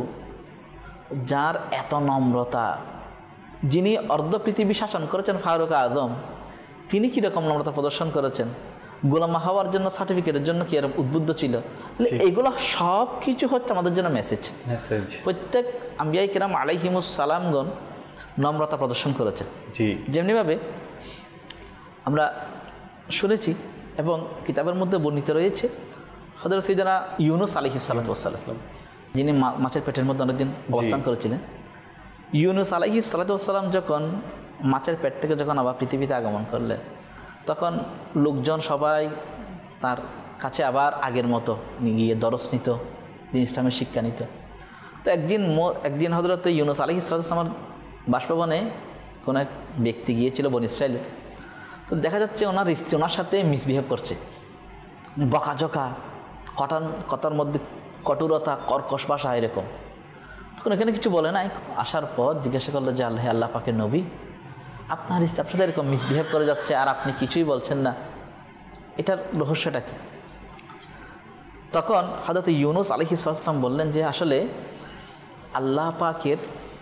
যার এত নম্রতা, যিনি অর্ধ পৃথিবী শাসন করেছেন ফারুক আজম, তিনি কীরকম নম্রতা প্রদর্শন করেছেন, গোলাম হওয়ার জন্য সার্টিফিকেটের জন্য কি এরকম উদ্বুদ্ধ ছিল। এইগুলো সব কিছু হচ্ছে আমাদের জন্য মেসেজ। মেসেজ প্রত্যেক আম্বিয়া কিরাম আলাইহিমুস সালামগণ নম্রতা প্রদর্শন করেছেন। জি। যেমনিভাবে আমরা শুনেছি এবং কিতাবের মধ্যে বর্ণিত রয়েছে, হযরত সাইয়েদনা ইউনূস আলাইহিস সালাতু ওয়াস সালাম, যিনি মা- মাছের পেটের মধ্যে অনেকদিন অবস্থান করেছিলেন। ইউনূস আলাইহিস সালাতু ওয়াস সালাম যখন মাছের পেট থেকে যখন আবার পৃথিবীতে আগমন করলেন, তখন লোকজন সবাই তার কাছে আবার আগের মতো গিয়ে দরস নিত, দিন ইসলামের শিক্ষা নিত। তো একদিন মো- একদিন হযরত ইউনূস আলাইহিস সালাতু ওয়াস সালামের বাসভবনে কোনো এক ব্যক্তি গিয়েছিল বনী ইসরাইলের। তো দেখা যাচ্ছে ওনার স্ত্রী ওনার সাথে মিসবিহেভ করছে, বকাঝকা, কটান কথার মধ্যে কঠোরতা, কর্কশ ভাষা এরকম। তখন এখানে কিছু বলে নাই। আসার পর জিজ্ঞাসা করলো যে আল্লাহ আল্লাহ পাকের নবী, আপনার স্ত্রী আপনার সাথে এরকম মিসবিহেভ করে যাচ্ছে আর আপনি কিছুই বলছেন না, এটার রহস্যটা কি? তখন হযরত ইউনূস আলাইহিস সালাম বললেন যে আসলে আল্লাহ পাকের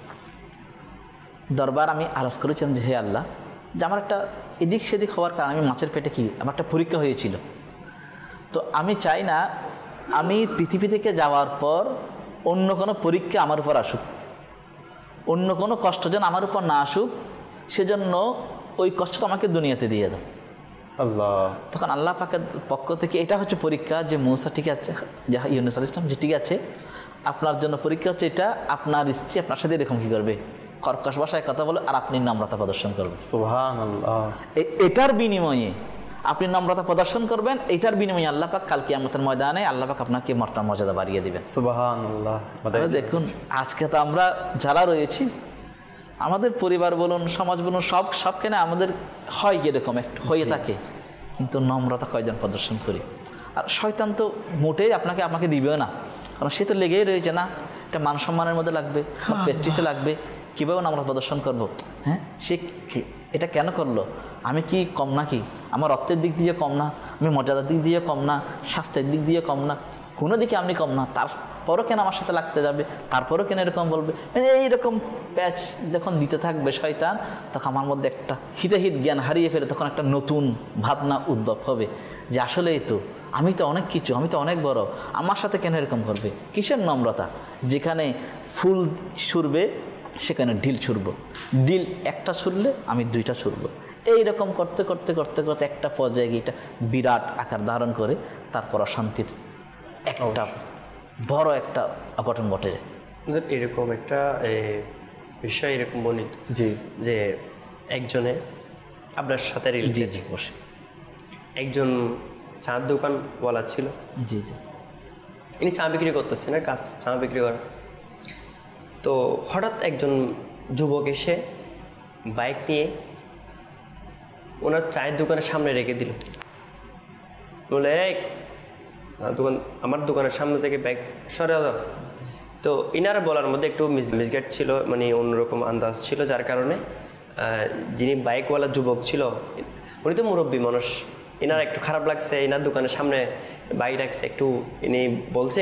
দরবার আমি আরজ করেছিলাম যে হে আল্লাহ, যে আমার একটা এদিক সেদিক হওয়ার কারণে আমি মাছের পেটে কি আমার একটা পরীক্ষা হয়েছিল। তো আমি চাই না আমি পৃথিবী থেকে যাওয়ার পর অন্য কোনো পরীক্ষা আমার উপর আসুক, অন্য কোনো কষ্ট যেন আমার উপর না আসুক, সেজন্য ওই কষ্টটা আমাকে দুনিয়াতে দিয়ে দাও। আল্লাহ। তখন আল্লাহ পাকের পক্ষ থেকে এটা হচ্ছে পরীক্ষা যে মূসা ঠিক আছে, যে ইউনূস আলাইহিস সালাম যে ঠিক আছে, আপনার জন্য পরীক্ষা হচ্ছে এটা, আপনার স্ত্রী আপনার সাথে এরকম কী করবে, কর্কশ ভাষায় কথা বলে আর আপনি নম্রতা প্রদর্শন করবেন। সুবহানাল্লাহ। এ- এটার বিনিময়ে আপনি নম্রতা প্রদর্শন করবেন, এটার বিনিময়ে আল্লাহ পাক কাল কিয়ামতের ময়দানে আল্লাহ পাক আপনাকে মর্যাদা মর্যাদা বাড়িয়ে দিবেন। সুবহানাল্লাহ। তাহলে দেখুন আজকে তো আমরা যারা রয়েছি, আমাদের পরিবার বলুন, সমাজ বলুন, সব সবখানে আমাদের হয় এরকম একটা হয়ে থাকে, কিন্তু নম্রতা কয়জন প্রদর্শন করি? আর শয়তান তো মোটেই আপনাকে আপনাকে দিবেও না, কারণ সে তো লেগেই রয়েছে না, এটা মান সম্মানের মধ্যে লাগবে, প্রেস্টিজে লাগবে, কীভাবে নম্রতা প্রদর্শন করব। হ্যাঁ, সে কি- এটা কেন করলো? আমি কি কম নাকি? আমার রক্তের দিক দিয়ে কম না, আমি মর্যাদার দিক দিয়ে কম না, স্বাস্থ্যের দিক দিয়ে কম না, কোনো দিকে আপনি কম না, তারপরও কেন আমার সাথে লাগতে যাবে, তারপরও কেন এরকম বলবে? মানে এইরকম প্যাচ যখন দিতে থাকবে শয়তান, তখন আমার মধ্যে একটা হিতাহিত জ্ঞান হারিয়ে ফেলে, তখন একটা নতুন ভাবনা উদ্ভব হবে যে আসলেই তো আমি তো অনেক কিছু, আমি তো অনেক বড়, আমার সাথে কেন এরকম করবে? কিসের নম্রতা? যেখানে ফুল ছুড়বে সেখানে ঢিল ছুড়ব, ঢিল একটা ছুড়লে আমি দুইটা ছুড়ব, এইরকম করতে করতে করতে করতে একটা পর্যায়ে গিয়ে এটা বিরাট আকার ধারণ করে তারপর অশান্তির একটা বড় একটা অঘটন ঘটে যায়। যে এরকম একটা এ, বিষয় এরকম বর্ণিত জি যে একজনে আপনার সাথে জি রিলেটেড জি বসে একজন চার দোকানওয়ালা ছিল, জি জি ইনি চা বিক্রি করতেছেন, না কাজ চা বিক্রি করা। তো হঠাৎ একজন যুবক এসে বাইক নিয়ে ওনার চায়ের দোকানের সামনে রেখে দিল, বলে এই দোকান আমার দোকানের সামনে থেকে বাইক সরে দাও। তো ইনারা বলার মধ্যে একটু মিস মিসগাইড ছিল, মানে অন্যরকম আন্দাজ ছিল, যার কারণে আহ, যিনি বাইকওয়ালা যুবক ছিল উনি তো মুরব্বী মানুষ, এনার একটু খারাপ লাগছে, এনার দোকানের সামনে বাইক রাখছে, একটু ইনি বলছে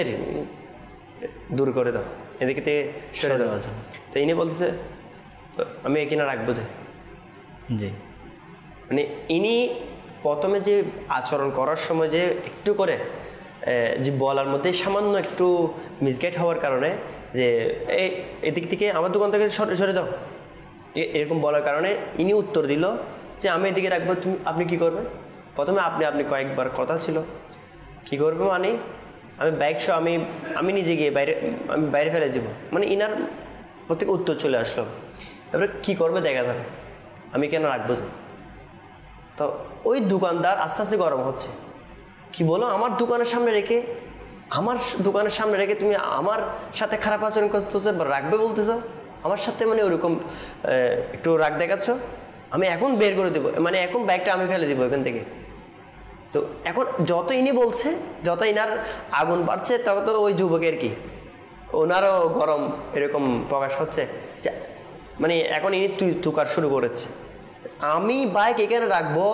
দূর করে দাও, এদিকে থেকে সরে দাও। তো ইনি বলতেছে তো আমি এখানে রাখবো যে, জি মানে ইনি প্রথমে যে আচরণ করার সময় যে একটু করে আহ, যে বলার মধ্যে সামান্য একটু মিসগাইড হওয়ার কারণে যে এই এদিক থেকে আমার দোকান থেকে সরে সরে দাও, এ- এরকম বলার কারণে ইনি উত্তর দিল যে আমি এদিকে রাখবো, তুমি আপনি কি করবে? প্রথমে আপনি আপনি কয়েকবার কথা ছিল, কি করবো মানে আমি বাইক সহ আমি আমি নিজে গিয়ে বাইরে আমি বাইরে ফেলে যাবো, মানে ইনার প্রত্যেক উত্তর চলে আসলো। তারপরে কী করবে দেখা যাবে, আমি কেন রাখবো যে? তো ওই দোকানদার আস্তে আস্তে গরম হচ্ছে, কি বলো আমার দোকানের সামনে রেখে আমার দোকানের সামনে রেখে তুমি আমার সাথে খারাপ আচরণ করতেছো বা রাখবে বলতেছো, আমার সাথে মানে ওরকম একটু রাগ দেখাচ্ছ, আমি এখন বের করে দেবো, মানে এখন বাইকটা আমি ফেলে দেবো এখান থেকে। তো এখন যত ইনি বলছে, যত ইনার আগুন বাড়ছে, তত তো ওই যুবকের কি ওনারও গরম এরকম প্রকাশ হচ্ছে যে মানে এখন ইনি তুই তুকার শুরু করেছে, আমি বাইক এখানে রাখবো,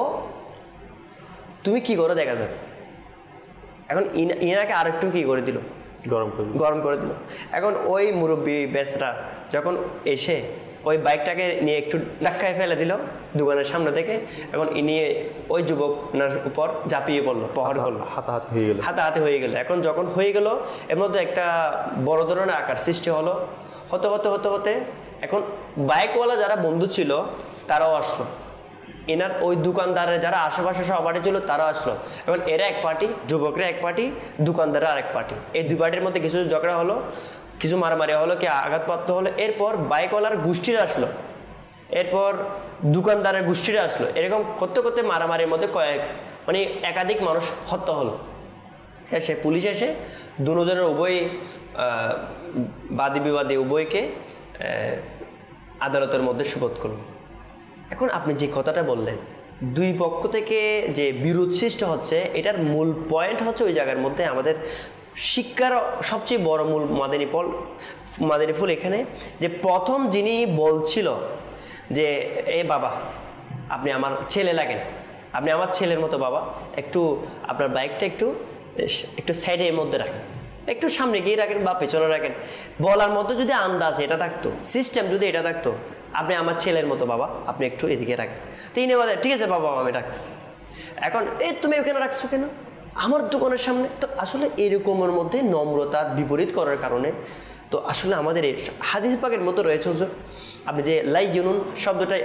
তুমি কি করো দেখা যাবে। এখন ইনা ইনাকে আরেকটু কি করে দিল, গরম করে দিল। গরম করে দিল। এখন ওই মুরব্বী বেচরা যখন এসে ওই বাইকটাকে নিয়ে একটু ধাক্কায় ফেলে দিল দোকানের সামনে থেকে, এখন ইনি ওই যুবকনার উপর ঝাঁপিয়ে পড়লো, প্রহার করলো, হাতাহাতি হয়ে গেল। হাতাহাতি হয়ে গেল। এখন যখন হয়ে গেল এর মধ্যে একটা বড় ধরনের আকার সৃষ্টি হলো, হতে হতে হতে হতে এখন বাইকওয়ালা যারা বন্ধু ছিল তারাও আসলো, এনার ওই দোকানদারের যারা আশেপাশে সহপাঠী ছিল তারা আসলো, এবং এরা এক পার্টি, যুবকরা এক পার্টি, দোকানদাররা আরেক পার্টি। এই দুই পার্টির মধ্যে কিছু ঝগড়া হলো, কিছু মারামারি হলো, কি আঘাতপ্রাপ্ত হলো। এরপর বাইকওয়ালার গোষ্ঠীরা আসলো, এরপর দোকানদারের গোষ্ঠীরা আসলো। এরকম করতে করতে মারামারির মধ্যে কয়েক মানে একাধিক মানুষ হত্যা হলো। এসে পুলিশ এসে দুজনের উভয় বাদী বিবাদী উভয়কে আদালতের মধ্যে শপথ করল। এখন আপনি যে কথাটা বললেন, দুই পক্ষ থেকে যে বিরোধ সৃষ্টি হচ্ছে, এটার মূল পয়েন্ট হচ্ছে ওই জায়গার মধ্যে আমাদের শিক্ষার সবচেয়ে বড় মূল মাদানী ফল মাদানী ফুল এখানে, যে প্রথম যিনি বলছিল যে এ বাবা আপনি আমার ছেলে লাগেন, আপনি আমার ছেলের মতো বাবা, একটু আপনার বাইকটা একটু একটু সাইডের মধ্যে রাখেন, একটু সামনে গিয়ে রাখেন বা পেছনে রাখেন, বলার মতো যদি আন্দাজ এটা থাকতো, সিস্টেম যদি এটা থাকতো, আপনি আমার ছেলের মতো বাবা আপনি একটু এদিকে রাখেন, তিনি বলে ঠিক আছে বাবা আমি রাখতেছি। এখন এই তুমি ওখানে রাখছো কেন আমার দোকানের সামনে? তো আসলে এরকমের মধ্যে নম্রতার বিপরীত করার কারণে তো আসলে আমাদের এই হাদিস পাকের মতো রয়েছে হুজুর, আপনি যে লাই জুনুন শব্দটাই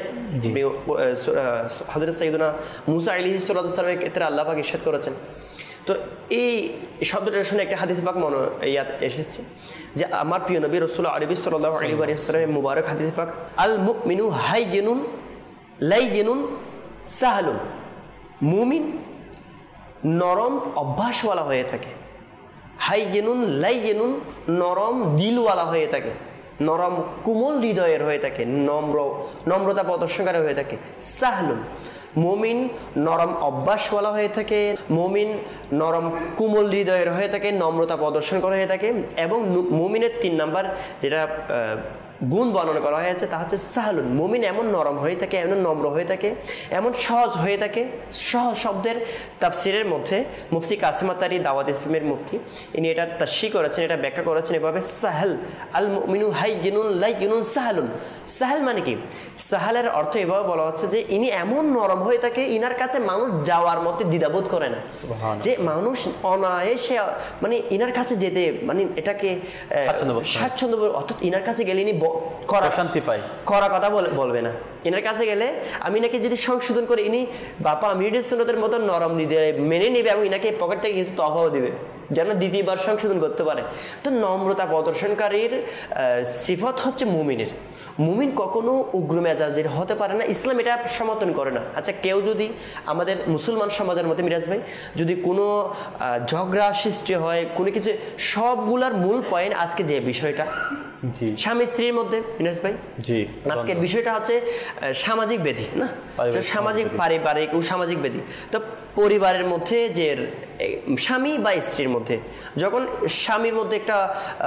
হযরত সাইয়্যিদুনা মুসা আলাইহিস সালামের ক্ষেত্রে আল্লাহ পাক ইরশাদ করেছেন। তো এই শব্দটা শুনে একটা হাদিস পাক মনে ইয়াদ এসেছে যে আমার প্রিয় নবী রাসূলুল্লাহ আরবি সাল্লাল্লাহু আলাইহি ওয়াসাল্লামের মুবারক হাদিস পাক, আল মুমিনু হাইয়িনুন লাইয়িনুন সাহলুন, মুমিন নরম অভ্যাসওয়ালা হয়ে থাকে, হাইয়িনুন লাইয়িনুন নরম দিলওয়ালা হয়ে থাকে, নরম কোমল হৃদয়ের হয়ে থাকে, নম্র নম্রতা প্রদর্শনকারী হয়ে থাকে। সাহলুন মুমিন নরম অভ্যাসওয়ালা হয়ে থাকে, মুমিন নরম কোমল হৃদয়ের হয়ে থাকে, নম্রতা প্রদর্শন করা হয়ে থাকে। এবং মুমিনের তিন নাম্বার যেটা গুণ বর্ণনা করা হয়েছে তা হচ্ছে সাহলুন, মুমিন এমন নরম হয়ে থাকে, এমন নম্র হয়ে থাকে, এমন সহজ হয়ে থাকে। সহজ শব্দের তাফসিরের মধ্যে মুফতি কাসিম আতারি দাওয়াত ইসলামের মুফতি ইনি এটা তাশরিহ করেছেন, এটা ব্যাখ্যা করেছেন এভাবে, সাহল আল মুমিনু হাইয়িনুন লাইয়িনুন সাহলুন। সাহল মানে কি? সাহলের অর্থ এভাবে বলা হচ্ছে যে ইনি এমন নরম হয়ে থাকে, ইনার কাছে মানুষ যাওয়ার মধ্যে দ্বিধাবোধ করে না, যে মানুষ অনায়াসে মানে ইনার কাছে যেতে মানে এটাকে স্বাচ্ছন্দ্য, অর্থাৎ ইনার কাছে গেলে ইনি করা শান্তি পায়, করা কথা বলবে না। এনার কাছে গেলে আমি নাকি যদি সংশোধন করে ইনি বাপা মিডিয়া সুন্নতের মতো নরম হৃদয়ে মেনে নেবে এবং ইনাকে পকেট থেকে কিছু তফাও দিবে যেন দ্বিতীয়বার সংশোধন করতে পারে। তো নম্রতা প্রদর্শনকারীর সিফত হচ্ছে মুমিনের। মুমিন কখনো উগ্র মেজাজের হতে পারে না, ইসলাম এটা সমর্থন করে না। আচ্ছা, কেউ যদি আমাদের মুসলমান সমাজের মধ্যে মিরাজ ভাই যদি কোনো ঝগড়া সৃষ্টি হয় কোনো কিছু, সবগুলার মূল পয়েন্ট আজকে যে বিষয়টা স্বামী স্ত্রীর মধ্যে মিরাজ ভাই, আজকের বিষয়টা হচ্ছে সামাজিক ব্যাধি না, সামাজিক পারিবারিক ও সামাজিক ব্যাধি। তো পরিবারের মধ্যে যে স্বামী বা স্ত্রীর মধ্যে যখন স্বামীর মধ্যে একটা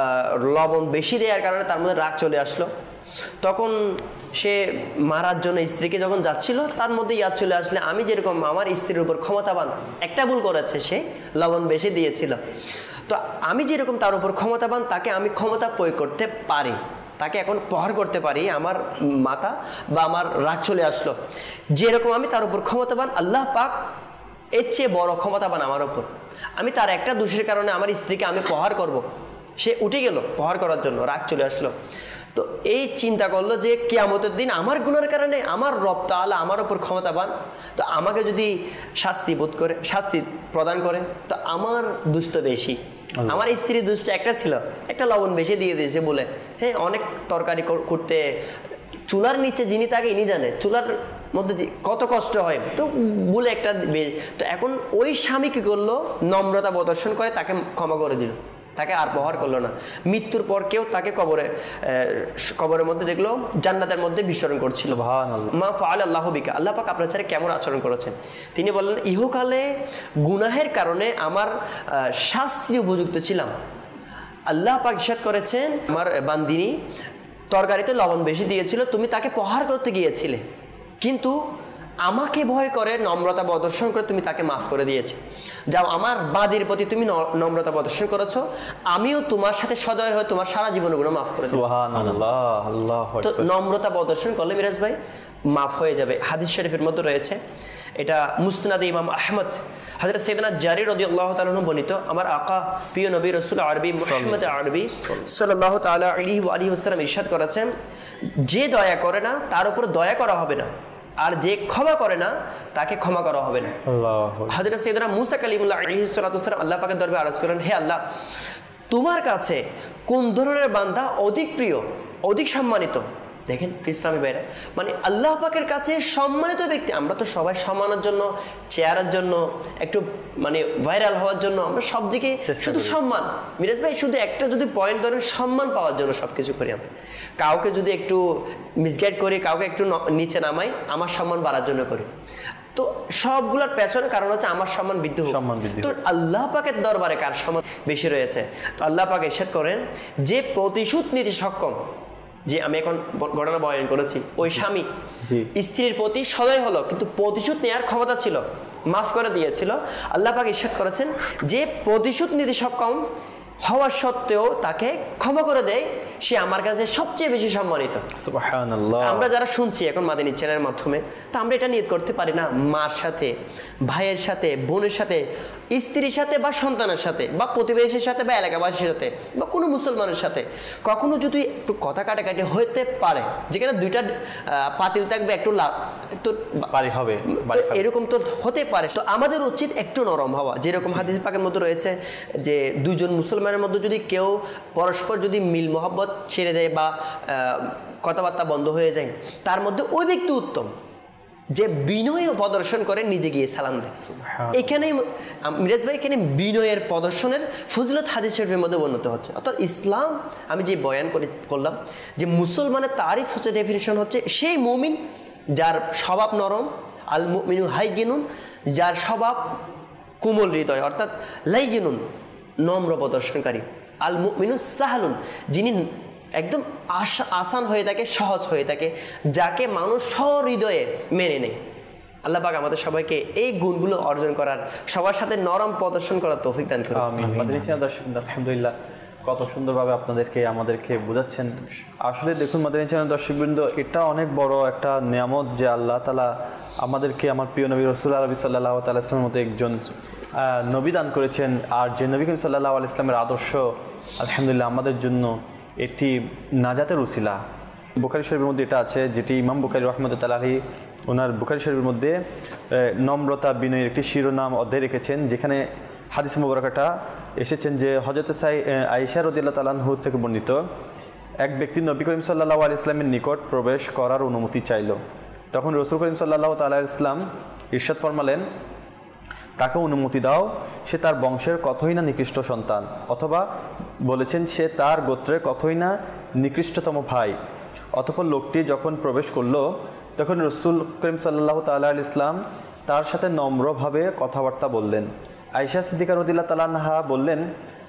লবণ বেশি দেওয়ার কারণে তার মধ্যে রাগ চলে আসলো, তখন সে মারার জন্য স্ত্রীকে যখন যাচ্ছিল তার মধ্যে ইয়াদ চলে আসলে আমি যেরকম আমার স্ত্রীর উপর ক্ষমতাবান, একটা ভুল করেছে, সে লবণ বেশি দিয়েছিল, তো আমি যেরকম তার উপর ক্ষমতাবান তাকে আমি ক্ষমতা প্রয়োগ করতে পারি, তাকে এখন প্রহার করতে পারি। আমার মাথা বা আমার রাগ চলে আসলো, যেরকম আমি তার উপর ক্ষমতাবান আল্লাহ পাক এর চেয়ে বড় ক্ষমতাবান আমার উপর। আমি তার একটা দোষের কারণে আমার স্ত্রীকে আমি প্রহার করব, সে উঠে গেল প্রহার করার জন্য, রাগ চলে আসলো। তো এই চিন্তা করলো যে কিয়ামতের দিন আমার গুনার কারণে আমার রব তাআলা আমার উপর ক্ষমতাবান, তো আমাকে যদি শাস্তি বোধ করে শাস্তি প্রদান করে তো আমার দুষ্ট বেশি, আমার স্ত্রীর দুষ্ট একটা ছিল, একটা লবণ বেশি দিয়ে দিয়েছে বলে, হ্যাঁ অনেক তরকারি করতে চুলার নিচে যিনি তাকে ইনি জানে চুলার মধ্যে কত কষ্ট হয়, তো বলে একটা, তো এখন ওই স্বামী কি করলো, নম্রতা প্রদর্শন করে তাকে ক্ষমা করে দিল, তাকে আর প্রহার করলো না। মৃত্যুর পর কেউ তাকে কবরে কবরের মধ্যে দেখলো জান্নাতের মধ্যে বিচরণ করছিল। মা ফাআল আল্লাহু বিকা, আল্লাহ পাক আপনার সাথে কেমন আচরণ করেছেন। তিনি বললেন ইহকালে গুনাহের কারণে আমার শাস্তি উপযুক্ত ছিলাম, আল্লাহ পাক ইরশাদ করেছেন আমার বান্দিনী তরকারিতে লবণ বেশি দিয়েছিল, তুমি তাকে প্রহার করতে গিয়েছিলে, কিন্তু আমাকে ভয় করে নম্রতা প্রদর্শন করে তুমি তাকে মাফ করে দিয়েছো। যাও আমার বাদীর প্রতি তুমি নম্রতা প্রদর্শন করেছো, আমিও তোমার সাথে সদয় হয়ে তোমার সারা জীবনের গুনাহ মাফ করে দেব। সুবহানাল্লাহ, আল্লাহু আকবার। তো নম্রতা প্রদর্শন করলে মিরাজ ভাই মাফ হয়ে যাবে। হাদিস শরীফের মধ্যে রয়েছে, এটা মুসনাদে ইমাম আহমদ হযরত সাইয়েদনা জারির রাদিয়াল্লাহু তাআলা আনহু বর্ণিত, আমার আকা প্রিয় নবী রাসূল আরবি মুহাম্মদ আরবি সাল্লাল্লাহু তাআলা আলাইহি ওয়া আলিহি ওয়াসাল্লাম ইরশাদ করেছেন, যে দয়া করে না তার উপর দয়া করা হবে না। আর যে ক্ষমা করে না তাকে ক্ষমা করা হবে না। আল্লাহ হযরত সাইয়েদনা মুসা কালিমুল্লাহ আলাইহিস সালাতু ওয়াস সালাম আল্লাহ পাকের দরবারে আরজ করেন, হে আল্লাহ, তোমার কাছে কোন ধরনের বান্দা অধিক প্রিয়, অধিক সম্মানিত? দেখেন ইসলামী ভাইরা, মানে আল্লাহ পাকের কাছে সম্মানিত ব্যক্তি, আমরা তো সবাই সম্মানের জন্য, চেয়ারের জন্য, একটু মানে ভাইরাল হওয়ার জন্য আমরা সব দিকে শুধু সম্মান। মিরাজ ভাই শুধু একটা যদি পয়েন্ট ধরেন, সম্মান পাওয়ার জন্য সব কিছু করি আমরা। কাউকে যদি একটু মিসগাইড করি, কাউকে একটু নিচে নামাই, আমার সম্মান বাড়ার জন্য করি। তো সবগুলোর পেছনে কারণ হচ্ছে আমার সম্মান বৃদ্ধি হোক। সম্মান বৃদ্ধি তো আল্লাহ পাকের দরবারে কার সম্মান বেশি রয়েছে? তো আল্লাহ পাক ইরশাদ করেন, যে প্রতিশোধ নিতে সক্ষম, যে আমি এখন ঘটনা বয়ান করেছি, ওই স্বামী স্ত্রীর প্রতি সদয় হলো কিন্তু প্রতিশোধ নেওয়ার ক্ষমতা ছিল, মাফ করে দিয়েছিল। আল্লাহ পাক ইরশাদ করেছেন, যে প্রতিশোধ নিতে সক্ষম হওয়া সত্ত্বেও তাকে ক্ষমা করে দেয়, সে আমার কাছে সবচেয়ে বেশি সম্মানিত। সুবহানাল্লাহ। আমরা যারা শুনছি এখন মাদানী চ্যানেলের মাধ্যমে, তো আমরা এটা নিয়ত করতে পারি না, মার সাথে, ভাইয়ের সাথে, বোনের সাথে, স্ত্রীর সাথে বা সন্তানের সাথে বা প্রতিবেশীর সাথে বা এলাকাবাসীর সাথে বা কোনো মুসলমানের সাথে কখনো যদি একটু কথা কাটাকাটি হতে পারে, যেখানে দুইটা পাতিল থাকবে, একটু একটু বাড়ি হবে, এরকম তো হতে পারে। তো আমাদের উচিত একটু নরম হওয়া, যেরকম হাদিস পাকের মধ্যে রয়েছে যে দুইজন মুসলমানের মধ্যে যদি কেউ পরস্পর যদি মিল মহব্বত ছেড়ে দেয় বা কথাবার্তা বন্ধ হয়ে যায়, তার মধ্যে ওই ব্যক্তি উত্তম যে বিনয় প্রদর্শন করে নিজে গিয়ে সালাম দেয়। এখানে মিরাজ ভাই, এখানে বিনয়ের প্রদর্শনের ফজিলত হাদিস শরীফের মধ্যে বর্ণিত হচ্ছে। অর্থাৎ ইসলাম, আমি যে বয়ান করে করলাম যে মুসলমানের তারিফ হচ্ছে, ডেফিনিশন হচ্ছে সেই মুমিন যার স্বভাব নরম, আল মুমিনু হাইগিনুন, যার স্বভাব কোমল হৃদয়, অর্থাৎ লাইগিনুন, নম্র প্রদর্শনকারী, আল মুমিনু সাহালুন, যিনি একদম আসান হয়ে থাকে, সহজ হয়ে থাকে, যাকে মানুষ সহৃদয়ে মেনে নেয়। আল্লাহ পাক আমাদের সবাইকে এই গুণগুলো অর্জন করার, সবার সাথে নরম প্রদর্শন করার তৌফিক দান করুন। আমিন। মাদানী চ্যানেল দর্শক, আলহামদুলিল্লাহ কত সুন্দরভাবে আপনাদেরকে আমাদেরকে বোঝাচ্ছেন। আসলে দেখুন মাদানী চ্যানেল দর্শকবৃন্দ, এটা অনেক বড় একটা নিয়ামত যে আল্লাহ তাআলা আমাদেরকে আমার প্রিয় নবী রাসূল আরবি সাল্লাল্লাহু তাআলা ইসলামের মতো একজন নবী দান করেছেন। আর যে নবী করিম সাল্লাল্লাহু আলাইহি ইসলামের আদর্শ আলহামদুলিল্লাহ আমাদের জন্য এটি নাজাতের উসিলা। বুখারী শরীফের মধ্যে এটা আছে, যেটি ইমাম বুখারী রাহমাতুল্লাহি আলাইহি ওনার বুখারী শরীফের মধ্যে নম্রতা বিনয়ের একটি শিরোনাম অধ্যায় রেখেছেন, যেখানে হাদিস মুবারাকাটা এসেছেন যে হযরত আয়েশা রাদিয়াল্লাহু তাআলা আনহা থেকে বর্ণিত, এক ব্যক্তি নবী করিম সাল্লাল্লাহু আলাইহি ইসলামের নিকট প্রবেশ করার অনুমতি চাইল। তখন রাসূল করিম সাল্লাল্লাহু তাআলা আলাইহি ইসলাম ইরশাদ ফরমালেন, তাকে অনুমতি দাও, সে তার বংশের কতই না নিকৃষ্ট সন্তান, অথবা বলেছেন সে তার গোত্রের কতই না নিকৃষ্টতম ভাই। অতঃপর লোকটি যখন প্রবেশ করলো, তখন রাসূল করিম সাল্লাল্লাহু তাআলা আলাইহি ইসলাম তার সাথে নম্রভাবে কথাবার্তা বললেন। আয়েশা সিদ্দিকা রাদিয়াল্লাহু তাআলা আনহা বললেন,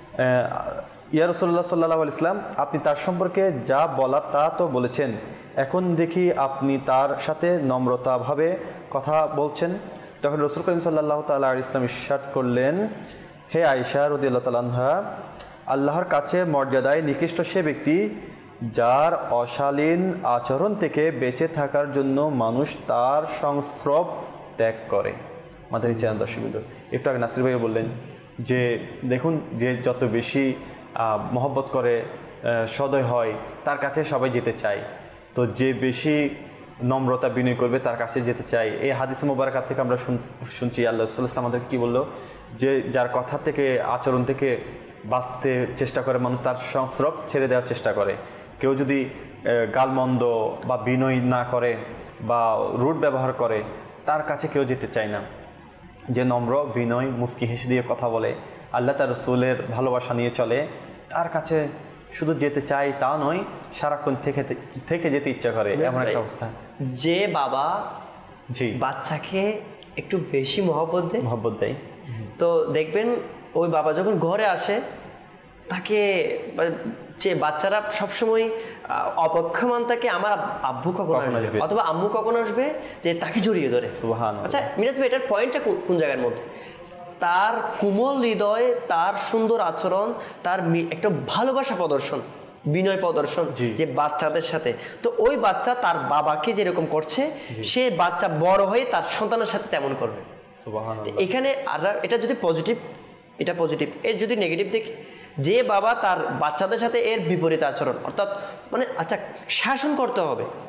ইয়া রাসূলুল্লাহ সাল্লাল্লাহু আলাইহি ইসলাম, আপনি তার সম্পর্কে যা বলার তা তো বলেছেন, এখন দেখি আপনি তার সাথে নম্রতাভাবে কথা বলছেন। তখন রাসূল করিম সাল্লাল্লাহু তাআলা আলাইহি ইসলাম ইরশাদ করলেন, হে আয়েশা রাদিয়াল্লাহু তাআলা আনহা, আল্লাহর কাছে মর্যাদায় নিকৃষ্ট সে ব্যক্তি যার অশালীন আচরণ থেকে বেঁচে থাকার জন্য মানুষ তার সংস্রব ত্যাগ করে। মাদানী চ্যানেল দর্শকবৃন্দ, একটু আগে নাসির ভাই বললেন যে দেখুন, যে যত বেশি মহব্বত করে, সদয় হয়, তার কাছে সবাই যেতে চায়। তো যে বেশি নম্রতা বিনয় করবে তার কাছে যেতে চাই। এই হাদিস মুবারাকাত থেকে আমরা শুনছি আল্লাহ রাসূল সাল্লাল্লাহু আলাইহি ওয়াসাল্লাম আমাদেরকে কি বললো, যে যার কথা থেকে, আচরণ থেকে বাঁচতে চেষ্টা করে মানুষ, তার সংস্রব ছেড়ে দেওয়ার চেষ্টা করে। কেউ যদি গালমন্দ বা বিনয় না করে বা রুড ব্যবহার করে, তার কাছে কেউ যেতে চায় না। যে নম্র, বিনয়, মুস্কি হেসে দিয়ে কথা বলে, আল্লাহ তার রাসূলের ভালোবাসা নিয়ে চলে, তার কাছে শুধু যেতে চাই তা নয়, সারাক্ষণ থেকে থেকে যেতে ইচ্ছা করে, এমন একটা অবস্থা। যে বাবা জি বাচ্চাকে একটু বেশি মহব্বত দেয় মহব্বত দেয় তো দেখবেন ওই বাবা যখন ঘরে আসে, তাকে যে বাচ্চারা সবসময় অপেক্ষমান থাকে আমার আব্বু কখন আসবে অথবা আম্মু কখন আসবে, যে তাকে জড়িয়ে ধরে। সুবহানাল্লাহ। আচ্ছা মিরাজ ভাই, এটার পয়েন্টটা কোন জায়গার মধ্যে? তার কোমল হৃদয়, তার সুন্দর আচরণ, তার একটা ভালোবাসা প্রদর্শন, বিনয় প্রদর্শন যে বাচ্চাদের সাথে। তো ওই বাচ্চা তার বাবাকে যেরকম করছে, সে বাচ্চা বড় হয়ে তার সন্তানের সাথে তেমন করবে। সুবহানাল্লাহ। এখানে আর এটা যদি পজিটিভ, এটা পজিটিভ। এর যদি নেগেটিভ দেখি, যে বাবা তার বাচ্চাদের সাথে এর বিপরীত আচরণ, অর্থাৎ মানে আচ্ছা শাসন করতে হবে,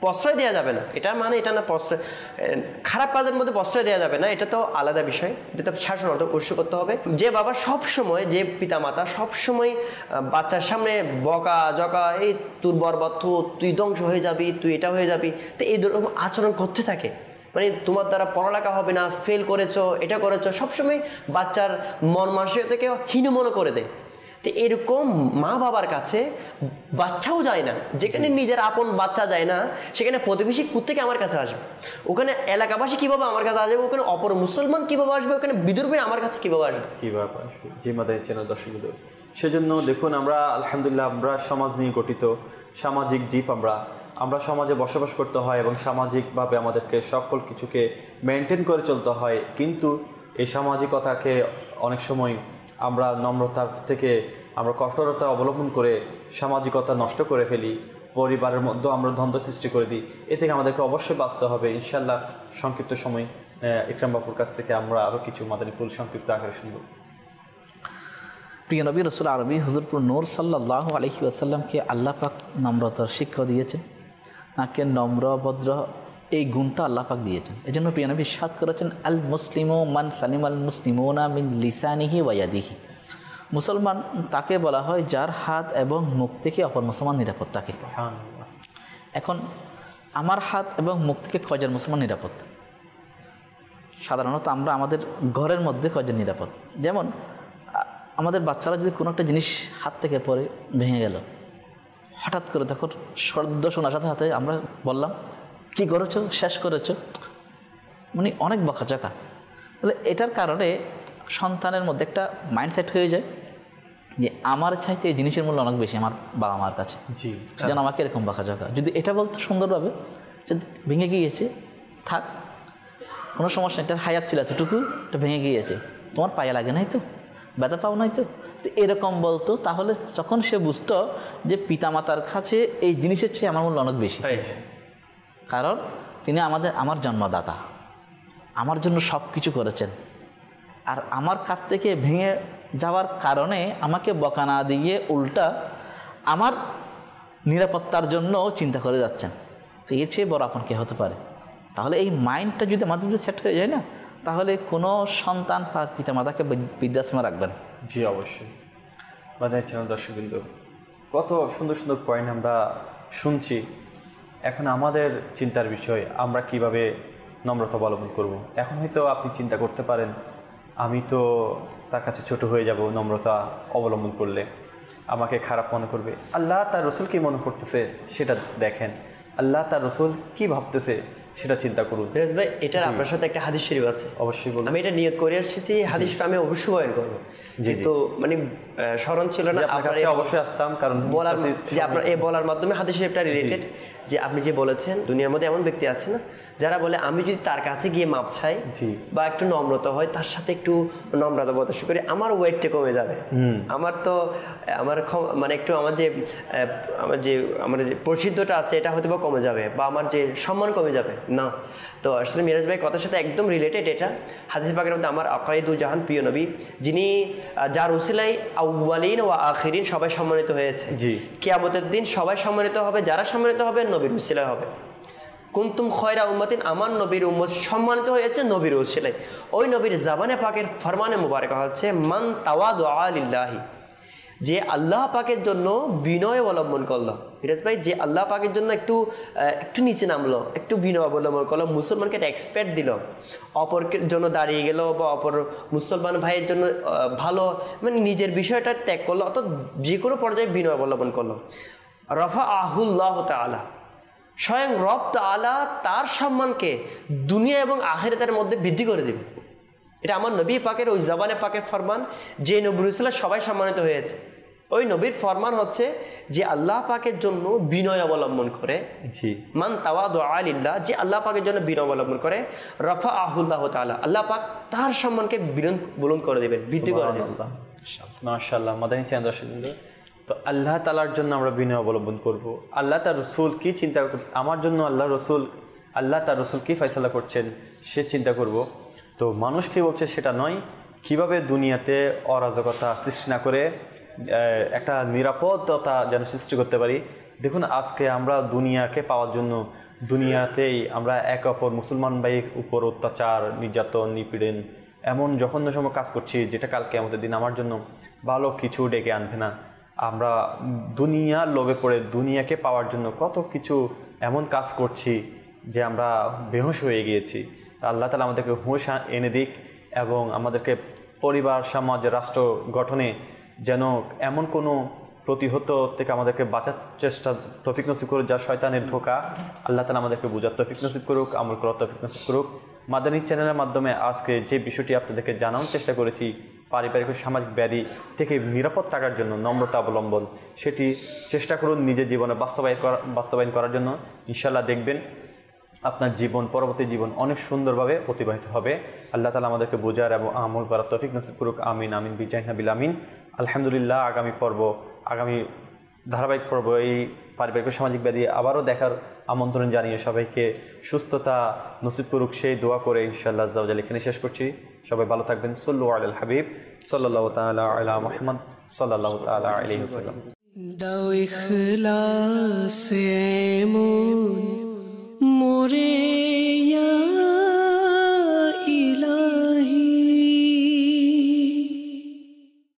প্রশ্রয় দেওয়া যাবে না, এটা মানে এটা না প্রশ্রয়, খারাপ কাজের মধ্যে প্রশ্রয় দেওয়া যাবে না, এটা তো আলাদা বিষয়, এটা তো শাসন অবশ্যই করতে হবে। যে বাবা সব সময়, যে পিতা মাতা সব সময় বাচ্চার সামনে বকা জকা, এই তোর বরবাদ, তুই ধ্বংস হয়ে যাবি, তুই এটা হয়ে যাবি, তো এই ধরনের আচরণ করতে থাকে, মানে তোমার দ্বারা পড়ালেখা হবে না, ফেল করেছো, এটা করেছো, সবসময় বাচ্চার মন মানসিকতাকে হীন মনে করে দেয়। তো এরকম মা বাবার কাছে বাচ্চাও যায় না, যেখানে নিজের আপন বাচ্চা যায় না, সেখানে প্রতিবেশী কোত্থেকে আমার কাছে আসবে, ওখানে এলাকাবাসী কিভাবে আমার কাছে আসবে, ওখানে অপর মুসলমান কিভাবে আসবে, ওখানে বিদুর্ভী আমার কাছে কিভাবে আসবে, কিভাবে আসবে। জি মাদানী চ্যানেল দর্শক, সেজন্য দেখুন আমরা আলহামদুলিল্লাহ আমরা সমাজ নিয়ে গঠিত, সামাজিক জীব, আমরা আমরা সমাজে বসবাস করতে হয় এবং সামাজিকভাবে আমাদেরকে সকল কিছুকে মেনটেন করে চলতে হয়। কিন্তু এই সামাজিকতাকে অনেক সময় আমরা নম্রতার থেকে আমরা কঠোরতা অবলম্বন করে সামাজিকতা নষ্ট করে ফেলি, পরিবারের মধ্যে আমরা দ্বন্দ্ব সৃষ্টি করে দিই। এ থেকে আমাদেরকে অবশ্যই বাঁচতে হবে ইনশাল্লাহ। সংক্ষিপ্ত সময় ইকরাম বাপুর কাছ থেকে আমরা আরও কিছু মাদানী ফুল সংক্ষিপ্ত আকারে শুনব। প্রিয় নবী রাসূল আরবি হুজুরপুর নূর সাল্লাল্লাহু আলাইহি ওয়াসাল্লামকে আল্লাহ পাক নম্রতার শিক্ষা দিয়েছেন, তাকে নম্র ভদ্র এই গুণটা আল্লাহ পাক দিয়েছেন। এই জন্য প্রিয় নবী ইরশাদ করেছেন, আল মুসলিমু মান সালিম আল মুসলিমুনা মিন লিসানিহি ওয়া ইয়াদিহি। মুসলমান তাকে বলা হয় যার হাত এবং মুখ থেকে অপর মুসলমান নিরাপদ থাকে। এখন আমার হাত এবং মুখ থেকে কয়জন মুসলমান নিরাপদ? সাধারণত আমরা আমাদের ঘরের মধ্যে কয়জন নিরাপদ? যেমন আমাদের বাচ্চারা যদি কোনো একটা জিনিস হাত থেকে পড়ে ভেঙে গেল, হঠাৎ করে তখন শব্দ শোনার সাথে সাথে আমরা বললাম, কি করেছো, শেষ করেছো, মানে অনেক বকাঝকা। তাহলে এটার কারণে সন্তানের মধ্যে একটা মাইন্ডসেট হয়ে যায় যে আমার চাইতে এই জিনিসের মূল্য অনেক বেশি আমার বাবা মার কাছে, জি যেন আমাকে এরকম বকাঝকা। যদি এটা বলতো সুন্দরভাবে যে ভেঙে গিয়েছে, থাক, কোনো সমস্যা নেই, এটার হায়াত ছিল এতটুকু, এটা ভেঙে গিয়েছে, তোমার পায়ে লাগে নাই তো, ব্যথা পাও নাই তো, তো এরকম বলতো, তাহলে যখন সে বুঝতো যে পিতামাতার কাছে এই জিনিসের চেয়ে আমার মূল্য অনেক বেশি, কারণ তিনি আমাদের আমার জন্মদাতা, আমার জন্য সব কিছু করেছেন, আর আমার কাছ থেকে ভেঙে যাওয়ার কারণে আমাকে বকা না দিয়ে উল্টা আমার নিরাপত্তার জন্য চিন্তা করে যাচ্ছেন, তো এর চেয়ে বড় আপন কে হতে পারে? তাহলে এই মাইন্ডটা যদি আমাদের সেট হয়ে যায় না, তাহলে কোনো সন্তান পিতামাতাকে বৃদ্ধাশ্রমে রাখবেন। জি অবশ্যই। মাদানী চ্যানেল দর্শকবৃন্দ, কত সুন্দর সুন্দর পয়েন্ট আমরা শুনছি। এখন আমাদের চিন্তার বিষয়, আমরা কিভাবে নম্রতা অবলম্বন করব। এখন হয়তো আপনি চিন্তা করতে পারেন, আমি তো তার কাছে ছোট হয়ে যাব নম্রতা অবলম্বন করলে, আমাকে খারাপ মনে করবে। আল্লাহ তার রসুল কি মনে করতেছে সেটা দেখেন, আল্লাহ তার রসুল কি ভাবতেছে সেটা চিন্তা করুন। ফিরোজ ভাই, এটার আপনার সাথে একটা হাদিস শরীফ আছে, অবশ্যই বলুন। আমি এটা নিয়ত করে এসেছি, হাদিসটা আমি অবশ্যই বয়ান করবো, কিন্তু মানে স্মরণ ছিল না, আপনার অবশ্যই আসতাম, কারণ বলার যে আপনার এই বলার মাধ্যমে হাদিস শরীফটা রিলেটেড, যে আপনি যে বলেছেন দুনিয়ার মধ্যে এমন ব্যক্তি আছে না যারা বলে আমি যদি তার কাছে গিয়ে মাপ চাই বা একটু নম্রতা হয়, তার সাথে একটু নম্রতা প্রদর্শন করি, আমার ওয়েটটা কমে যাবে, আমার তো আমার মানে একটু আমার যে আমার যে আমার যে প্রসিদ্ধটা আছে এটা হয়তো বা কমে যাবে, বা আমার যে সম্মান কমে যাবে না। তো আসলে মিরাজ ভাই কথার সাথে একদম রিলেটেড এটা। হাদিস পাকের মধ্যে আমার আকাইদুল জাহান প্রিয় নবী, যিনি যার উসিলাই আউয়ালিন ও আখিরিন সবাই সম্মানিত হয়েছে, কিয়ামতের দিন সবাই সম্মানিত হবে, যারা সম্মানিত হবে নবীর উসিলাই হবে। কুনতুম খয়রা উম্মাতিন, আমার নবীর উম্মত সম্মানিত হয়েছে নবীর উসিলাই। ওই নবীর জাবানে পাকের ফরমানে মুবারকা হচ্ছে, মান তাওয়াদুআ লিল্লাহি, যে আল্লাহ পাকের জন্য বিনয় অবলম্বন করলো। ফিরাজ ভাই, যে আল্লাহ পাকের জন্য একটু একটু নিচে নামলো, একটু বিনয় অবলম্বন করলো, মুসলমানকে একটা এক্সপেক্ট দিল, অপরের জন্য দাঁড়িয়ে গেল, বা অপর মুসলমান ভাইয়ের জন্য ভালো, মানে নিজের বিষয়টা ত্যাগ করলো, অর্থাৎ যে কোনো পর্যায়ে বিনয় অবলম্বন করলো। রফা আহুল্লাহ তাআলা, স্বয়ং রব তাআলা তার সম্মানকে দুনিয়া এবং আখিরাতের মধ্যে বৃদ্ধি করে দেবে। এটা আমার নবী পাকের ওই জবানে পাকের ফরমান, যে নবী রাসূল সবাই সম্মানিত হয়েছে। ওই নবীর ফরমান হচ্ছে যে আল্লাহ পাকের জন্য বিনয় অবলম্বন করে, জি মান তাওয়াদুআ লিল্লাহ, যে আল্লাহ পাকের জন্য বিনয় অবলম্বন করে, রফা আহুল্লাহ তাআলা, আল্লাহ পাক তার সম্মানকে বুলন্দ করে দেবেন, বৃদ্ধি করে দেবেন। মাশাআল্লাহ। মাদানী চ্যানেল দর্শকবৃন্দ, তো আল্লাহ তাআলার জন্য আমরা বিনয় অবলম্বন করব। আল্লাহ তার রসুল কি চিন্তা করছে আমার জন্য, আল্লাহ রসুল আল্লাহ তার রসুল কি ফয়সালা করছেন সে চিন্তা করব। তো মানুষ কি বলছে সেটা নয়, কিভাবে দুনিয়াতে অরাজকতা সৃষ্টি না করে একটা নিরাপদতা যেন সৃষ্টি করতে পারি। দেখুন আজকে আমরা দুনিয়াকে পাওয়ার জন্য দুনিয়াতেই আমরা একে অপর মুসলমান ভাইয়ের উপর অত্যাচার, নির্যাতন, নিপীড়ন এমন জঘন্য সময় কাজ করছি যেটা কালকে আমাদের দিন আমার জন্য ভালো কিছু ডেকে আনবে না। আমরা দুনিয়ার লোভে পড়ে দুনিয়াকে পাওয়ার জন্য কত কিছু এমন কাজ করছি যে আমরা বেহুশ হয়ে গিয়েছি। আল্লাহ তাআলা আমাদেরকে হুঁশ এনে দিক এবং আমাদেরকে পরিবার, সমাজ, রাষ্ট্র গঠনে যেন এমন কোনো প্রতিহত থেকে আমাদেরকে বাঁচার চেষ্টা তৌফিক নসিব করুক, যা শয়তানের ধোঁকা। আল্লাহ তাআলা আমাদেরকে বোঝার তৌফিক নসিব করুক, আমল করার তৌফিক নসিব করুক। মাদানী চ্যানেলের মাধ্যমে আজকে যে বিষয়টি আপনাদেরকে জানানোর চেষ্টা করেছি, পারিবারিক ও সামাজিক ব্যাধি থেকে নিরাপদ থাকার জন্য নম্রতা অবলম্বন, সেটি চেষ্টা করুন নিজের জীবনে বাস্তবায়ন করা বাস্তবায়ন করার জন্য। ইনশাআল্লাহ দেখবেন আপনার জীবন, পরবর্তী জীবন অনেক সুন্দরভাবে অতিবাহিত হবে। আল্লাহ তাআলা আমাদেরকে বোঝার এবং আমল করার তৌফিক নসিব করুক। আমিন আমিন বিজাহ নবিল আমিন। আলহামদুলিল্লাহ, আগামী পর্ব, আগামী ধারাবাহিক পর্ব এই পারিবারিক ও সামাজিক ব্যাধি আবারও দেখার আমন্ত্রণ জানিয়ে সবাইকে সুস্থতা নসিব করুক সেই দোয়া করে ইনশাআল্লাহ আজ্জা ওয়া জাল্লা এখানে শেষ করছি। সবাই ভালো থাকবেন। সাল্লু আলাল হাবিব সাল্লাল্লাহু তাআলা আলা মুহাম্মদ সাল্লাল্লাহু তাআলা আলাইহি ওয়াসাল্লাম। দাও ইখলাস এমন মোরে